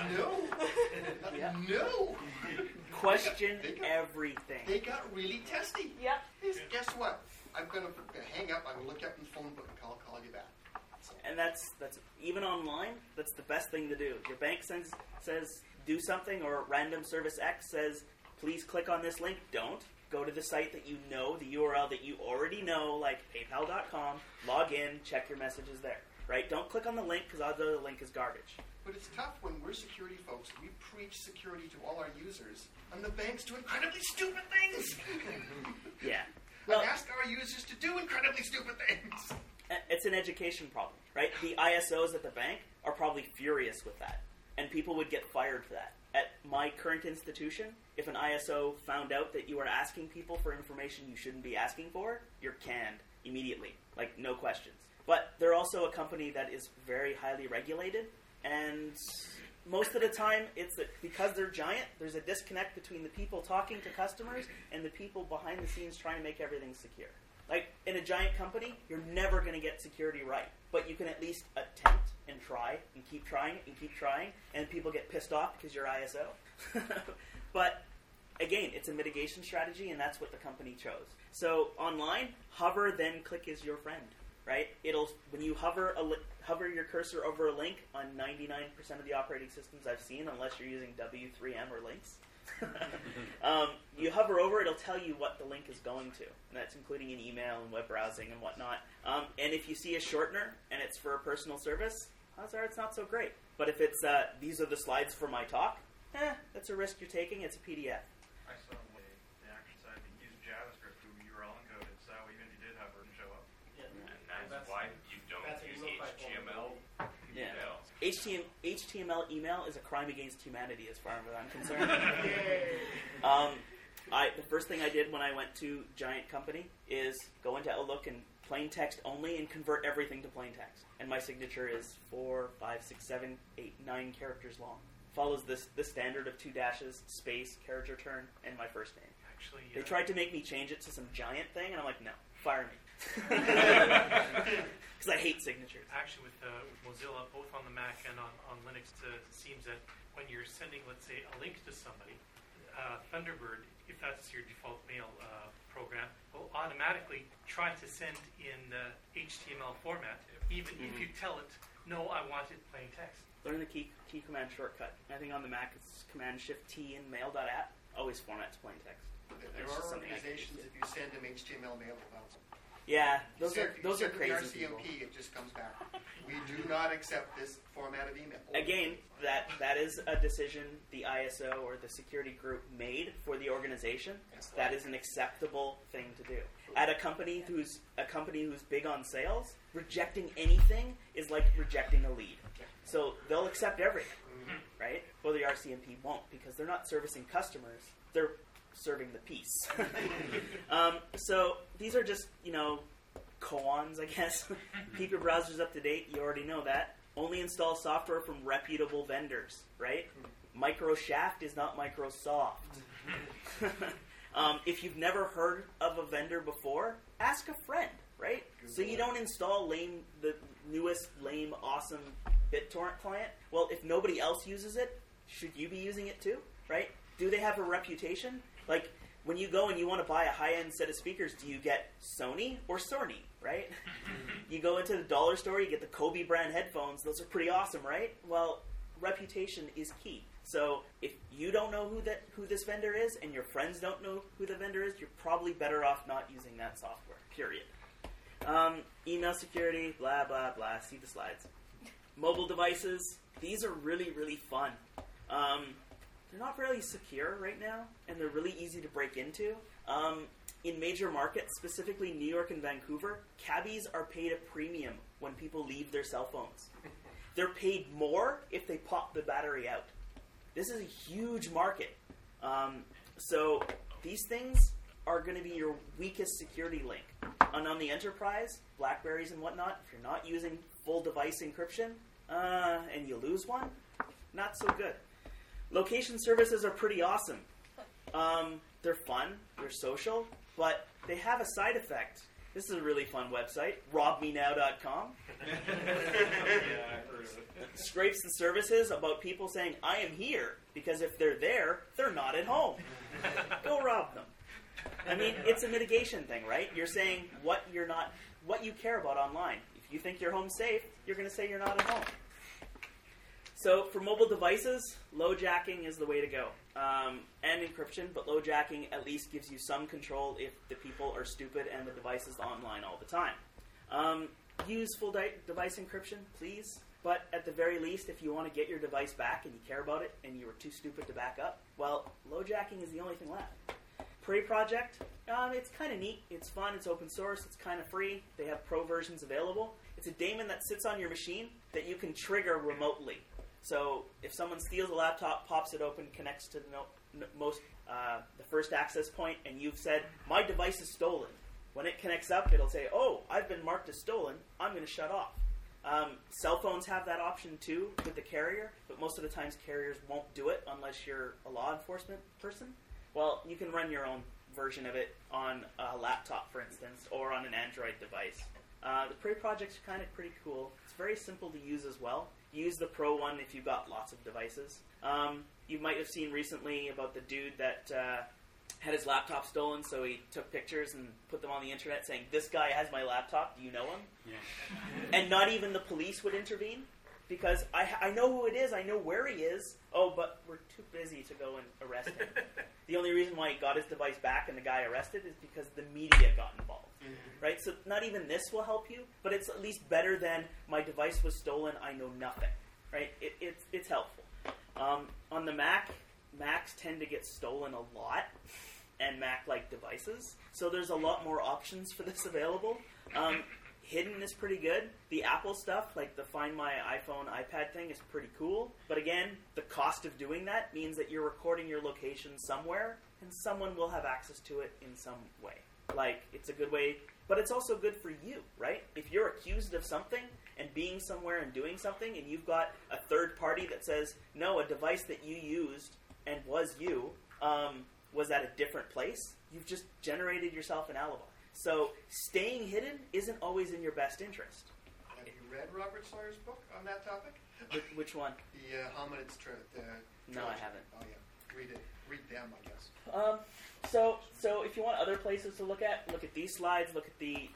No. Question everything. They got really testy. Yep. Guess what? I'm going to hang up. I'm going to look up in the phone book and I'll call you back. So. And that's even online, that's the best thing to do. Your bank says do something, or random service X says, please click on this link. Don't. Go to the site that you know, the URL that you already know, like paypal.com, log in, check your messages there. Right? Don't click on the link because odds are the link is garbage. But it's tough when we're security folks. We preach security to all our users, and the banks do incredibly stupid things. Yeah. Well, and ask our users to do incredibly stupid things. It's an education problem, right? The ISOs at the bank are probably furious with that, and people would get fired for that. At my current institution, if an ISO found out that you are asking people for information you shouldn't be asking for, you're canned immediately, like no questions. But they're also a company that is very highly regulated, and most of the time, because they're giant, there's a disconnect between the people talking to customers and the people behind the scenes trying to make everything secure. Like, in a giant company, you're never going to get security right, but you can at least attempt and try and keep trying, and people get pissed off because you're ISO. But, again, it's a mitigation strategy, and that's what the company chose. So, online, hover, then click is your friend. Right? When you hover your cursor over a link on 99% of the operating systems I've seen, unless you're using W3M or links, you hover over, it'll tell you what the link is going to. And that's including in email and web browsing and whatnot. And if you see a shortener and it's for a personal service, odds are it's not so great. But if it's these are the slides for my talk, that's a risk you're taking. It's a PDF. I saw the action side that used JavaScript to URL encoded, so even if you did hover, it would show up. And that's why you don't use HTML Yeah. HTML email is a crime against humanity as far as I'm concerned. The first thing I did when I went to Giant Company is go into Outlook and plain text only and convert everything to plain text. And my signature is 4, 5, 6, 7, 8, 9 characters long. Follows the standard of 2 dashes, space, carriage return, and my first name. Actually, They tried to make me change it to some giant thing, and I'm like, no, fire me. Because I hate signatures. Actually, with Mozilla, both on the Mac and on Linux, it seems that when you're sending, let's say, a link to somebody, Thunderbird, if that's your default mail program, will automatically try to send in HTML format, even if you tell it, no, I want it plain text. Learn the key command shortcut. I think on the Mac it's Command-Shift-T in mail.app. Always formats plain text. There It's just are something I can organizations, use. if you send them HTML mail, well, Yeah, those you are send crazy the people. RCMP, it just comes back. We do not accept this format of email. Again, that is a decision the ISO or the security group made for the organization. That is an acceptable thing to do. At a company who's big on sales, rejecting anything is like rejecting a lead. So they'll accept everything, right? Well, the RCMP won't because they're not servicing customers. They're serving the peace. So these are just, koans, I guess. Keep your browsers up to date. You already know that. Only install software from reputable vendors, right? Microshaft is not Microsoft. If you've never heard of a vendor before, ask a friend, right? So you don't install the newest lame, awesome BitTorrent client. Well, if nobody else uses it, should you be using it too, right? Do they have a reputation? Like, when you go and you want to buy a high-end set of speakers, do you get Sony or Sony, right? You go into the dollar store, you get the Kobe brand headphones. Those are pretty awesome, right? Well, reputation is key. So if you don't know who this vendor is and your friends don't know who the vendor is, you're probably better off not using that software, period. Email security, blah, blah, blah. See the slides. Mobile devices. These are really, really fun. They're not really secure right now, and they're really easy to break into. In major markets, specifically New York and Vancouver, cabbies are paid a premium when people leave their cell phones. They're paid more if they pop the battery out. This is a huge market. So these things are going to be your weakest security link. And on the enterprise, BlackBerries and whatnot, if you're not using full device encryption and you lose one, not so good. Location services are pretty awesome. They're fun, they're social, but they have a side effect. This is a really fun website, robmenow.com. Scrapes the services about people saying, I am here, because if they're there, they're not at home. Go rob them. I mean, it's a mitigation thing, right? You're saying what you care about online. If you think you're home safe, you're going to say you're not at home. So for mobile devices, LoJacking is the way to go. And encryption, but LoJacking at least gives you some control if the people are stupid and the device is online all the time. Use full device encryption, please. But at the very least, if you want to get your device back and you care about it and you were too stupid to back up, well, LoJacking is the only thing left. Prey Project, it's kind of neat. It's fun. It's open source. It's kind of free. They have pro versions available. It's a daemon that sits on your machine that you can trigger remotely. So if someone steals a laptop, pops it open, connects to the first access point, and you've said, my device is stolen. When it connects up, it'll say, oh, I've been marked as stolen. I'm going to shut off. Cell phones have that option too with the carrier, but most of the times carriers won't do it unless you're a law enforcement person. Well, you can run your own version of it on a laptop, for instance, or on an Android device. The Prey Project's kind of pretty cool. It's very simple to use as well. Use the Pro one if you've got lots of devices. You might have seen recently about the dude that had his laptop stolen, so he took pictures and put them on the internet saying, this guy has my laptop, do you know him? Yeah. And not even the police would intervene, because I know who it is, I know where he is, oh, but we're too busy to go and arrest him. The only reason why he got his device back and the guy arrested is because the media got involved. Mm-hmm. Right? So not even this will help you, but it's at least better than my device was stolen, I know nothing. Right? It's helpful. On the Macs tend to get stolen a lot, and Mac-like devices. So there's a lot more options for this available. Hidden is pretty good. The Apple stuff, like the Find My iPhone, iPad thing, is pretty cool. But again, the cost of doing that means that you're recording your location somewhere, and someone will have access to it in some way. Like, it's a good way, but it's also good for you, right? If you're accused of something and being somewhere and doing something, and you've got a third party that says, no, a device that you used and was you was at a different place, you've just generated yourself an alibi. So staying hidden isn't always in your best interest. Have you read Robert Sawyer's book on that topic? Which one? The Hominids Trilogy. No, I haven't. Oh, yeah. Read it. Read them, I guess. So if you want other places to look at these slides, look at the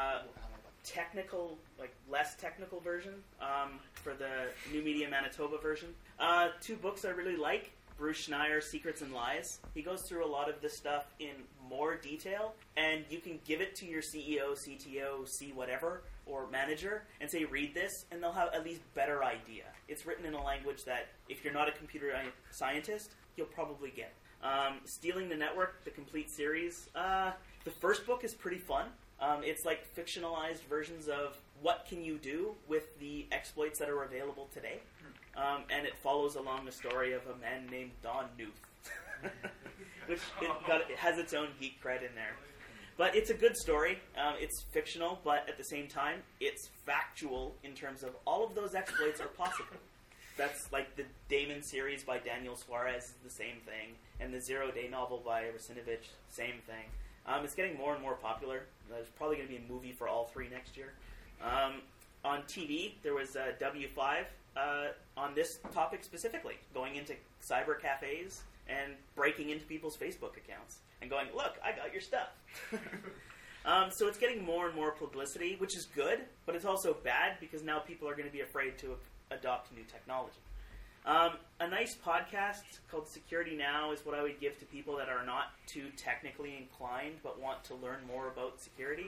technical, like less technical version for the New Media Manitoba version. Two books I really like. Bruce Schneier, Secrets and Lies. He goes through a lot of this stuff in more detail, and you can give it to your CEO, CTO, whatever, or manager, and say, read this, and they'll have at least better idea. It's written in a language that, if you're not a computer scientist, you'll probably get. Stealing the Network, the complete series. The first book is pretty fun. It's like fictionalized versions of what can you do with the exploits that are available today. And it follows along the story of a man named Don Knuth, which it has its own geek cred in there. But it's a good story. It's fictional, but at the same time, it's factual in terms of all of those exploits are possible. That's like the Damon series by Daniel Suarez is the same thing, and the Zero Day novel by Rasinovich, same thing. It's getting more and more popular. There's probably going to be a movie for all three next year. On TV, there was W5 on this topic specifically, going into cyber cafes and breaking into people's Facebook accounts and going, look, I got your stuff. So it's getting more and more publicity, which is good, but it's also bad because now people are going to be afraid to adopt new technology. A nice podcast called Security Now is what I would give to people that are not too technically inclined but want to learn more about security.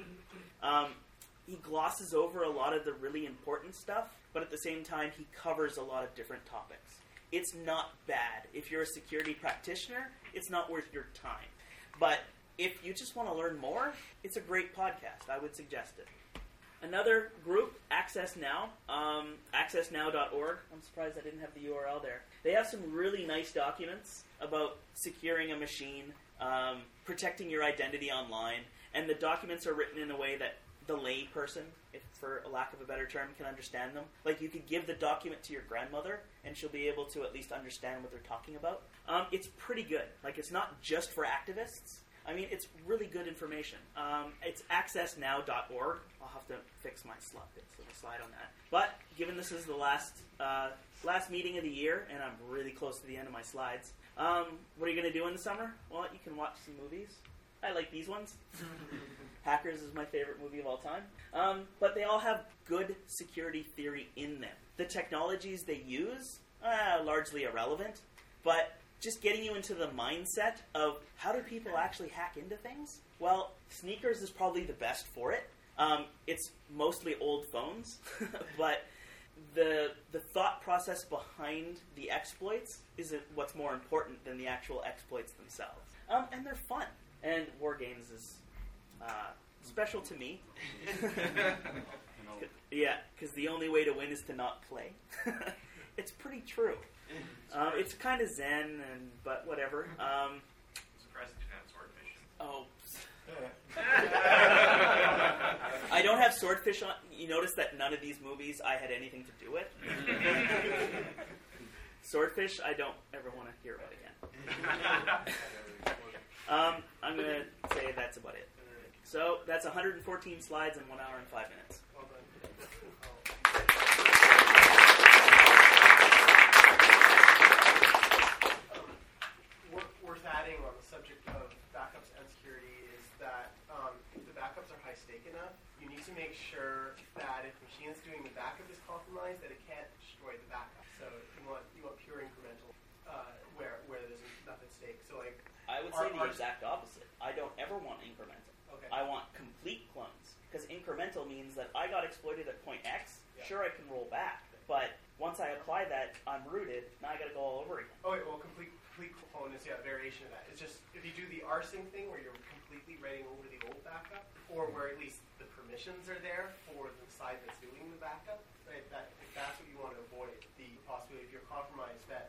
He glosses over a lot of the really important stuff, but at the same time, he covers a lot of different topics. It's not bad. If you're a security practitioner, it's not worth your time. But if you just want to learn more, it's a great podcast. I would suggest it. Another group, Access Now, accessnow.org. I'm surprised I didn't have the URL there. They have some really nice documents about securing a machine, protecting your identity online, and the documents are written in a way that the lay person, if for a lack of a better term, can understand them. Like, you could give the document to your grandmother, and she'll be able to at least understand what they're talking about. It's pretty good. Like, it's not just for activists. I mean, it's really good information. It's accessnow.org. I'll have to fix my slide on that. But given this is the last meeting of the year, and I'm really close to the end of my slides, what are you going to do in the summer? Well, you can watch some movies. I like these ones. Hackers is my favorite movie of all time. But they all have good security theory in them. The technologies they use, largely irrelevant, but just getting you into the mindset of how do people actually hack into things? Well, Sneakers is probably the best for it. It's mostly old phones, but the thought process behind the exploits isn't what's more important than the actual exploits themselves. And they're fun. And War Games is special to me. Yeah, because the only way to win is to not play. It's pretty true. It's kind of zen, but whatever. I'm surprised that you have Swordfish. Oh. I don't have Swordfish on. You notice that none of these movies I had anything to do with. Swordfish, I don't ever want to hear about again. I'm going to say that's about it. So that's 114 slides in 1 hour and 5 minutes. Worth adding on the subject of backups and security is that if the backups are high stake enough, you need to make sure that if the machine that's doing the backup is compromised, that it can't destroy the backup. So you want pure incremental where there's nothing at stake. So like I would say the exact opposite. I don't ever want incremental. Okay. I want complete clones. Because incremental means that I got exploited at point X, sure I can roll back. But once I apply that, I'm rooted, now I got to go all over again. Oh, wait, well, complete clone is a variation of that. It's just, if you do the rsync thing where you're completely writing over the old backup, or where at least the permissions are there for the side that's doing the backup, right, if that's what you want to avoid, the possibility if you're compromised that,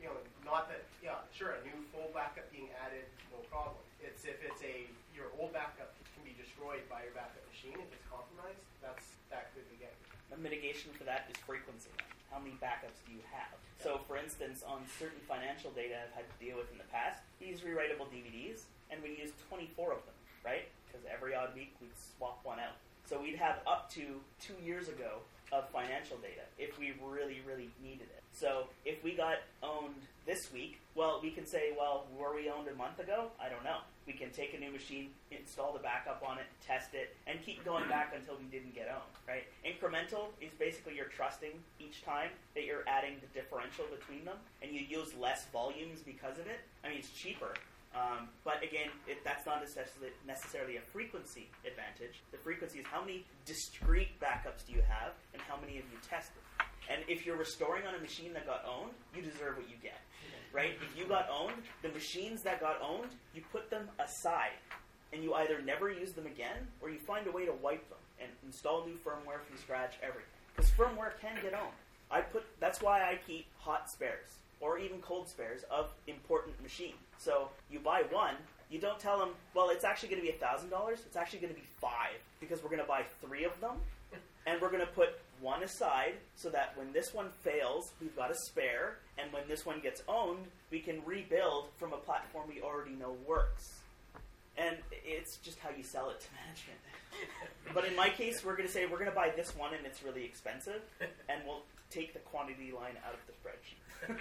not that, sure, a new full backup being added, no problem. It's if it's your old backup can be destroyed by your backup machine, if it's compromised, that could be getting. The mitigation for that is frequency. How many backups do you have? So, for instance, on certain financial data I've had to deal with in the past, we use rewritable DVDs, and we use 24 of them, right? Because every odd week we'd swap one out. So we'd have up to 2 years ago of financial data if we really, really needed it. So if we got owned this week, well, we can say, well, were we owned a month ago? I don't know. We can take a new machine, install the backup on it, test it, and keep going back until we didn't get owned, right? Incremental is basically you're trusting each time that you're adding the differential between them, and you use less volumes because of it. I mean, it's cheaper. But again, that's not necessarily a frequency advantage. The frequency is how many discrete backups do you have, and how many have you tested. And if you're restoring on a machine that got owned, you deserve what you get, right? If you got owned, the machines that got owned, you put them aside, and you either never use them again, or you find a way to wipe them and install new firmware from scratch, everything. Because firmware can get owned. That's why I keep hot spares, or even cold spares of important machines. So you buy one, you don't tell them, well, it's actually going to be $1,000. It's actually going to be $5 because we're going to buy 3 of them, and we're going to put one aside so that when this one fails, we've got a spare, and when this one gets owned, we can rebuild from a platform we already know works. And it's just how you sell it to management. But in my case, we're going to say we're going to buy this one and it's really expensive, and we'll take the quantity line out of the spreadsheet.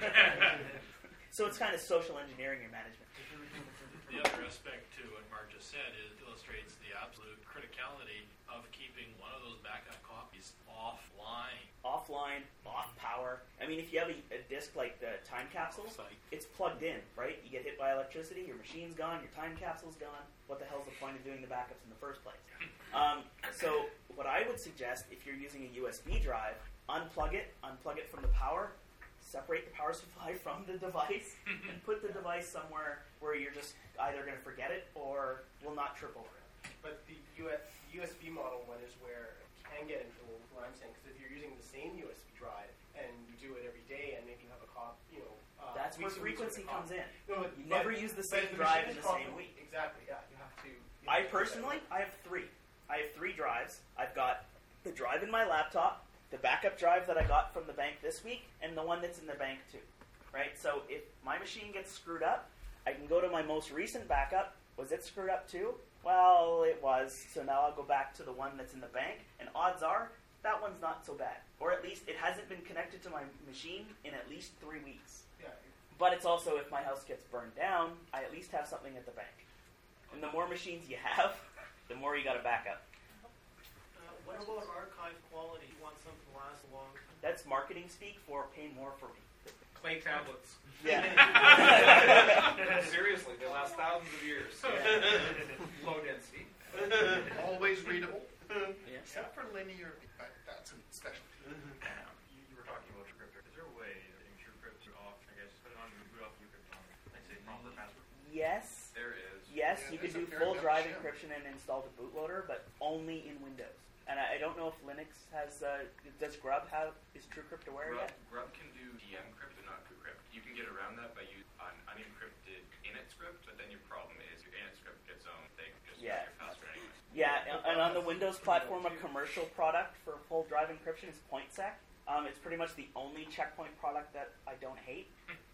So it's kind of social engineering your management. The other aspect to what Mark just said illustrates the absolute criticality of keeping one of those backup copies offline. Offline, off power. I mean, if you have a disk like the time capsule, it's plugged in, right? You get hit by electricity, your machine's gone, your time capsule's gone. What the hell's the point of doing the backups in the first place? So what I would suggest, if you're using a USB drive, unplug it from the power, separate the power supply from the device, and put the device somewhere where you're just either going to forget it or will not trip over it. But the USB model one is where it can get into what I'm saying, because if you're using the same USB drive and you do it every day and maybe you have a copy, that's where frequency comes in. No, you never use the same drive in the same week. Exactly, yeah. You have to. I personally, I have three. I have 3 drives. I've got the drive in my laptop, the backup drive that I got from the bank this week, and the one that's in the bank too. Right? So if my machine gets screwed up, I can go to my most recent backup. Was it screwed up too? Well, it was. So now I'll go back to the one that's in the bank, and odds are that one's not so bad. Or at least it hasn't been connected to my machine in at least 3 weeks. Yeah. But it's also, if my house gets burned down, I at least have something at the bank. And the more machines you have, the more you got to back up. What about archive quality? You want something to last long? That's marketing speak for pay more for me. Clay tablets. Yeah. Seriously, they last thousands of years. Low density. Always readable. Yeah. Except for linear, but that's a specialty. You were talking about TrueCrypt. Is there a way of getting TrueCrypt off, I guess, put it on boot off TrueCrypt on, let's say, proper password? yes. There is. Yes, Yeah, you can there's do a fair full amount, drive yeah. encryption and install the bootloader, but only in Windows. And I don't know if Linux has, does Grub have, is TrueCrypt aware yet? Grub can do dmcrypt but not TrueCrypt. You can get around that by using an unencrypted init script, but then your problem is your init script gets own thing, just Yeah. your password anyway. Yeah, and on the Windows platform, a commercial product for full drive encryption is PointSec. It's pretty much the only checkpoint product that I don't hate.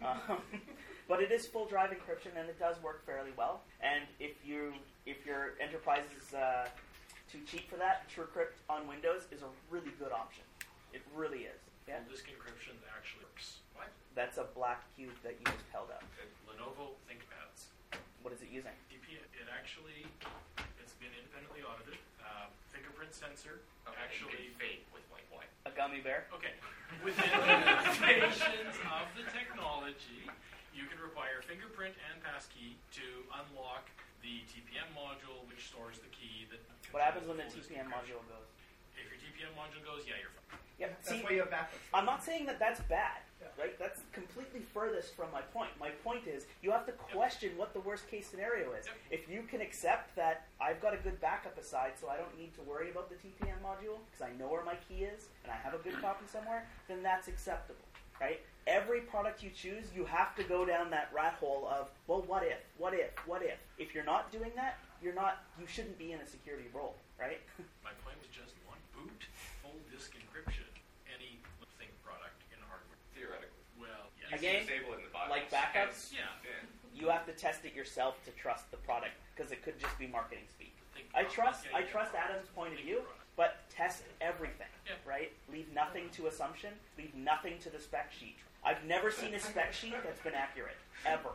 But it is full drive encryption, and it does work fairly well. And if your enterprise is too cheap for that, TrueCrypt on Windows is a really good option. It really is. Yeah, Full disk encryption actually works. What? that's a black cube that you just held up. Lenovo ThinkPads. What is it using? It actually, it's been independently audited. Fingerprint sensor Okay, actually. fake with white. A gummy bear? Okay. Within the limitations of the technology, you can require fingerprint and passkey to unlock the TPM module, which stores the key that. What happens when the controls TPM encryption. module goes? If your TPM module goes, yeah, you're fine. Yeah, That's see, why you have backups. I'm not saying that that's bad, Yeah. right? That's completely furthest from my point. My point is you have to question what the worst case scenario is. Yep. If you can accept that I've got a good backup aside, so I don't need to worry about the TPM module because I know where my key is and I have a good copy somewhere, then that's acceptable, right? Every product you choose, you have to go down that rat hole of, well, what if? What if? What if? If you're not doing that, you shouldn't be in a security role, right? My point was just one boot, full disk encryption, any Think product in hardware. Theoretically. Well, yes. You Again, can disable it in the BIOS. like backups, Yeah. Yeah. you have to test it yourself to trust the product because it could just be marketing speak. Think I product, trust yeah, yeah. Adam's point of Think view, product. but test everything, Yeah. right? Leave nothing to assumption. Leave nothing to the spec sheet. I've never seen a spec sheet that's been accurate ever.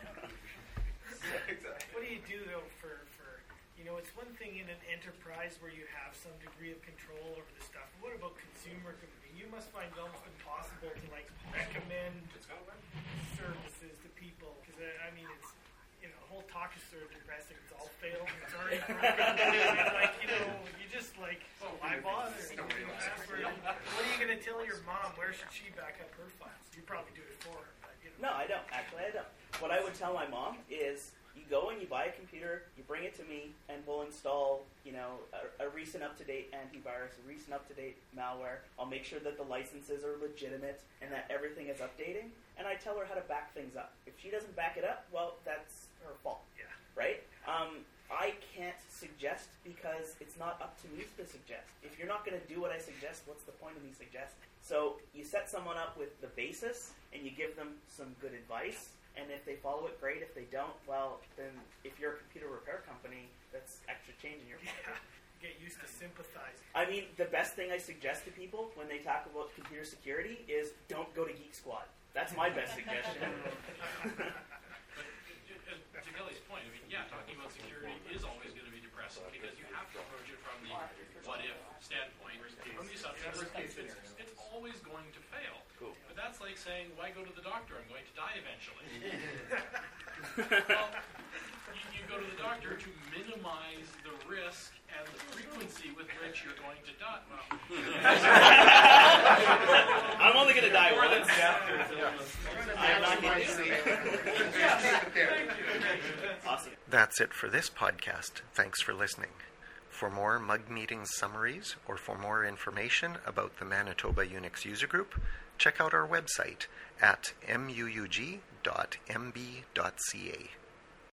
Exactly. What do you do though for it's one thing in an enterprise where you have some degree of control over the stuff. What about consumer computing? You must find it almost impossible to recommend services to people because it's the whole talk is sort of depressing. It's all failed. It's already broken. You just why bother? What are you going to tell your mom? Where should she back up her files? You probably do it for her, but No, I don't. Actually, I don't. What I would tell my mom is you go and you buy a computer, you bring it to me, and we'll install, a recent up-to-date antivirus, a recent up-to-date malware. I'll make sure that the licenses are legitimate and that everything is updating. And I tell her how to back things up. If she doesn't back it up, well, that's her fault. Yeah. Right? I can't suggest because it's not up to me to suggest. If you're not going to do what I suggest, what's the point of me suggesting? So you set someone up with the basis, and you give them some good advice, and if they follow it, great. If they don't, well, then if you're a computer repair company, that's extra change in your pocket. Get used to sympathizing. I mean, the best thing I suggest to people when they talk about computer security is don't go to Geek Squad. That's my best suggestion. But to Kelly's point, I mean, yeah, talking about security is always going to be depressing because you have to approach it from the what-if standpoint, from the assumption that it's always going to fail. Cool. But that's like saying, why go to the doctor? I'm going to die eventually. Well, you go to the doctor to minimize the risk and the frequency with which you're going to die. Well, I'm only going to die once. I'm not going to. Awesome. That's it for this podcast. Thanks for listening. For more Mug Meetings summaries or for more information about the Manitoba Unix User Group, check out our website at muug.mb.ca.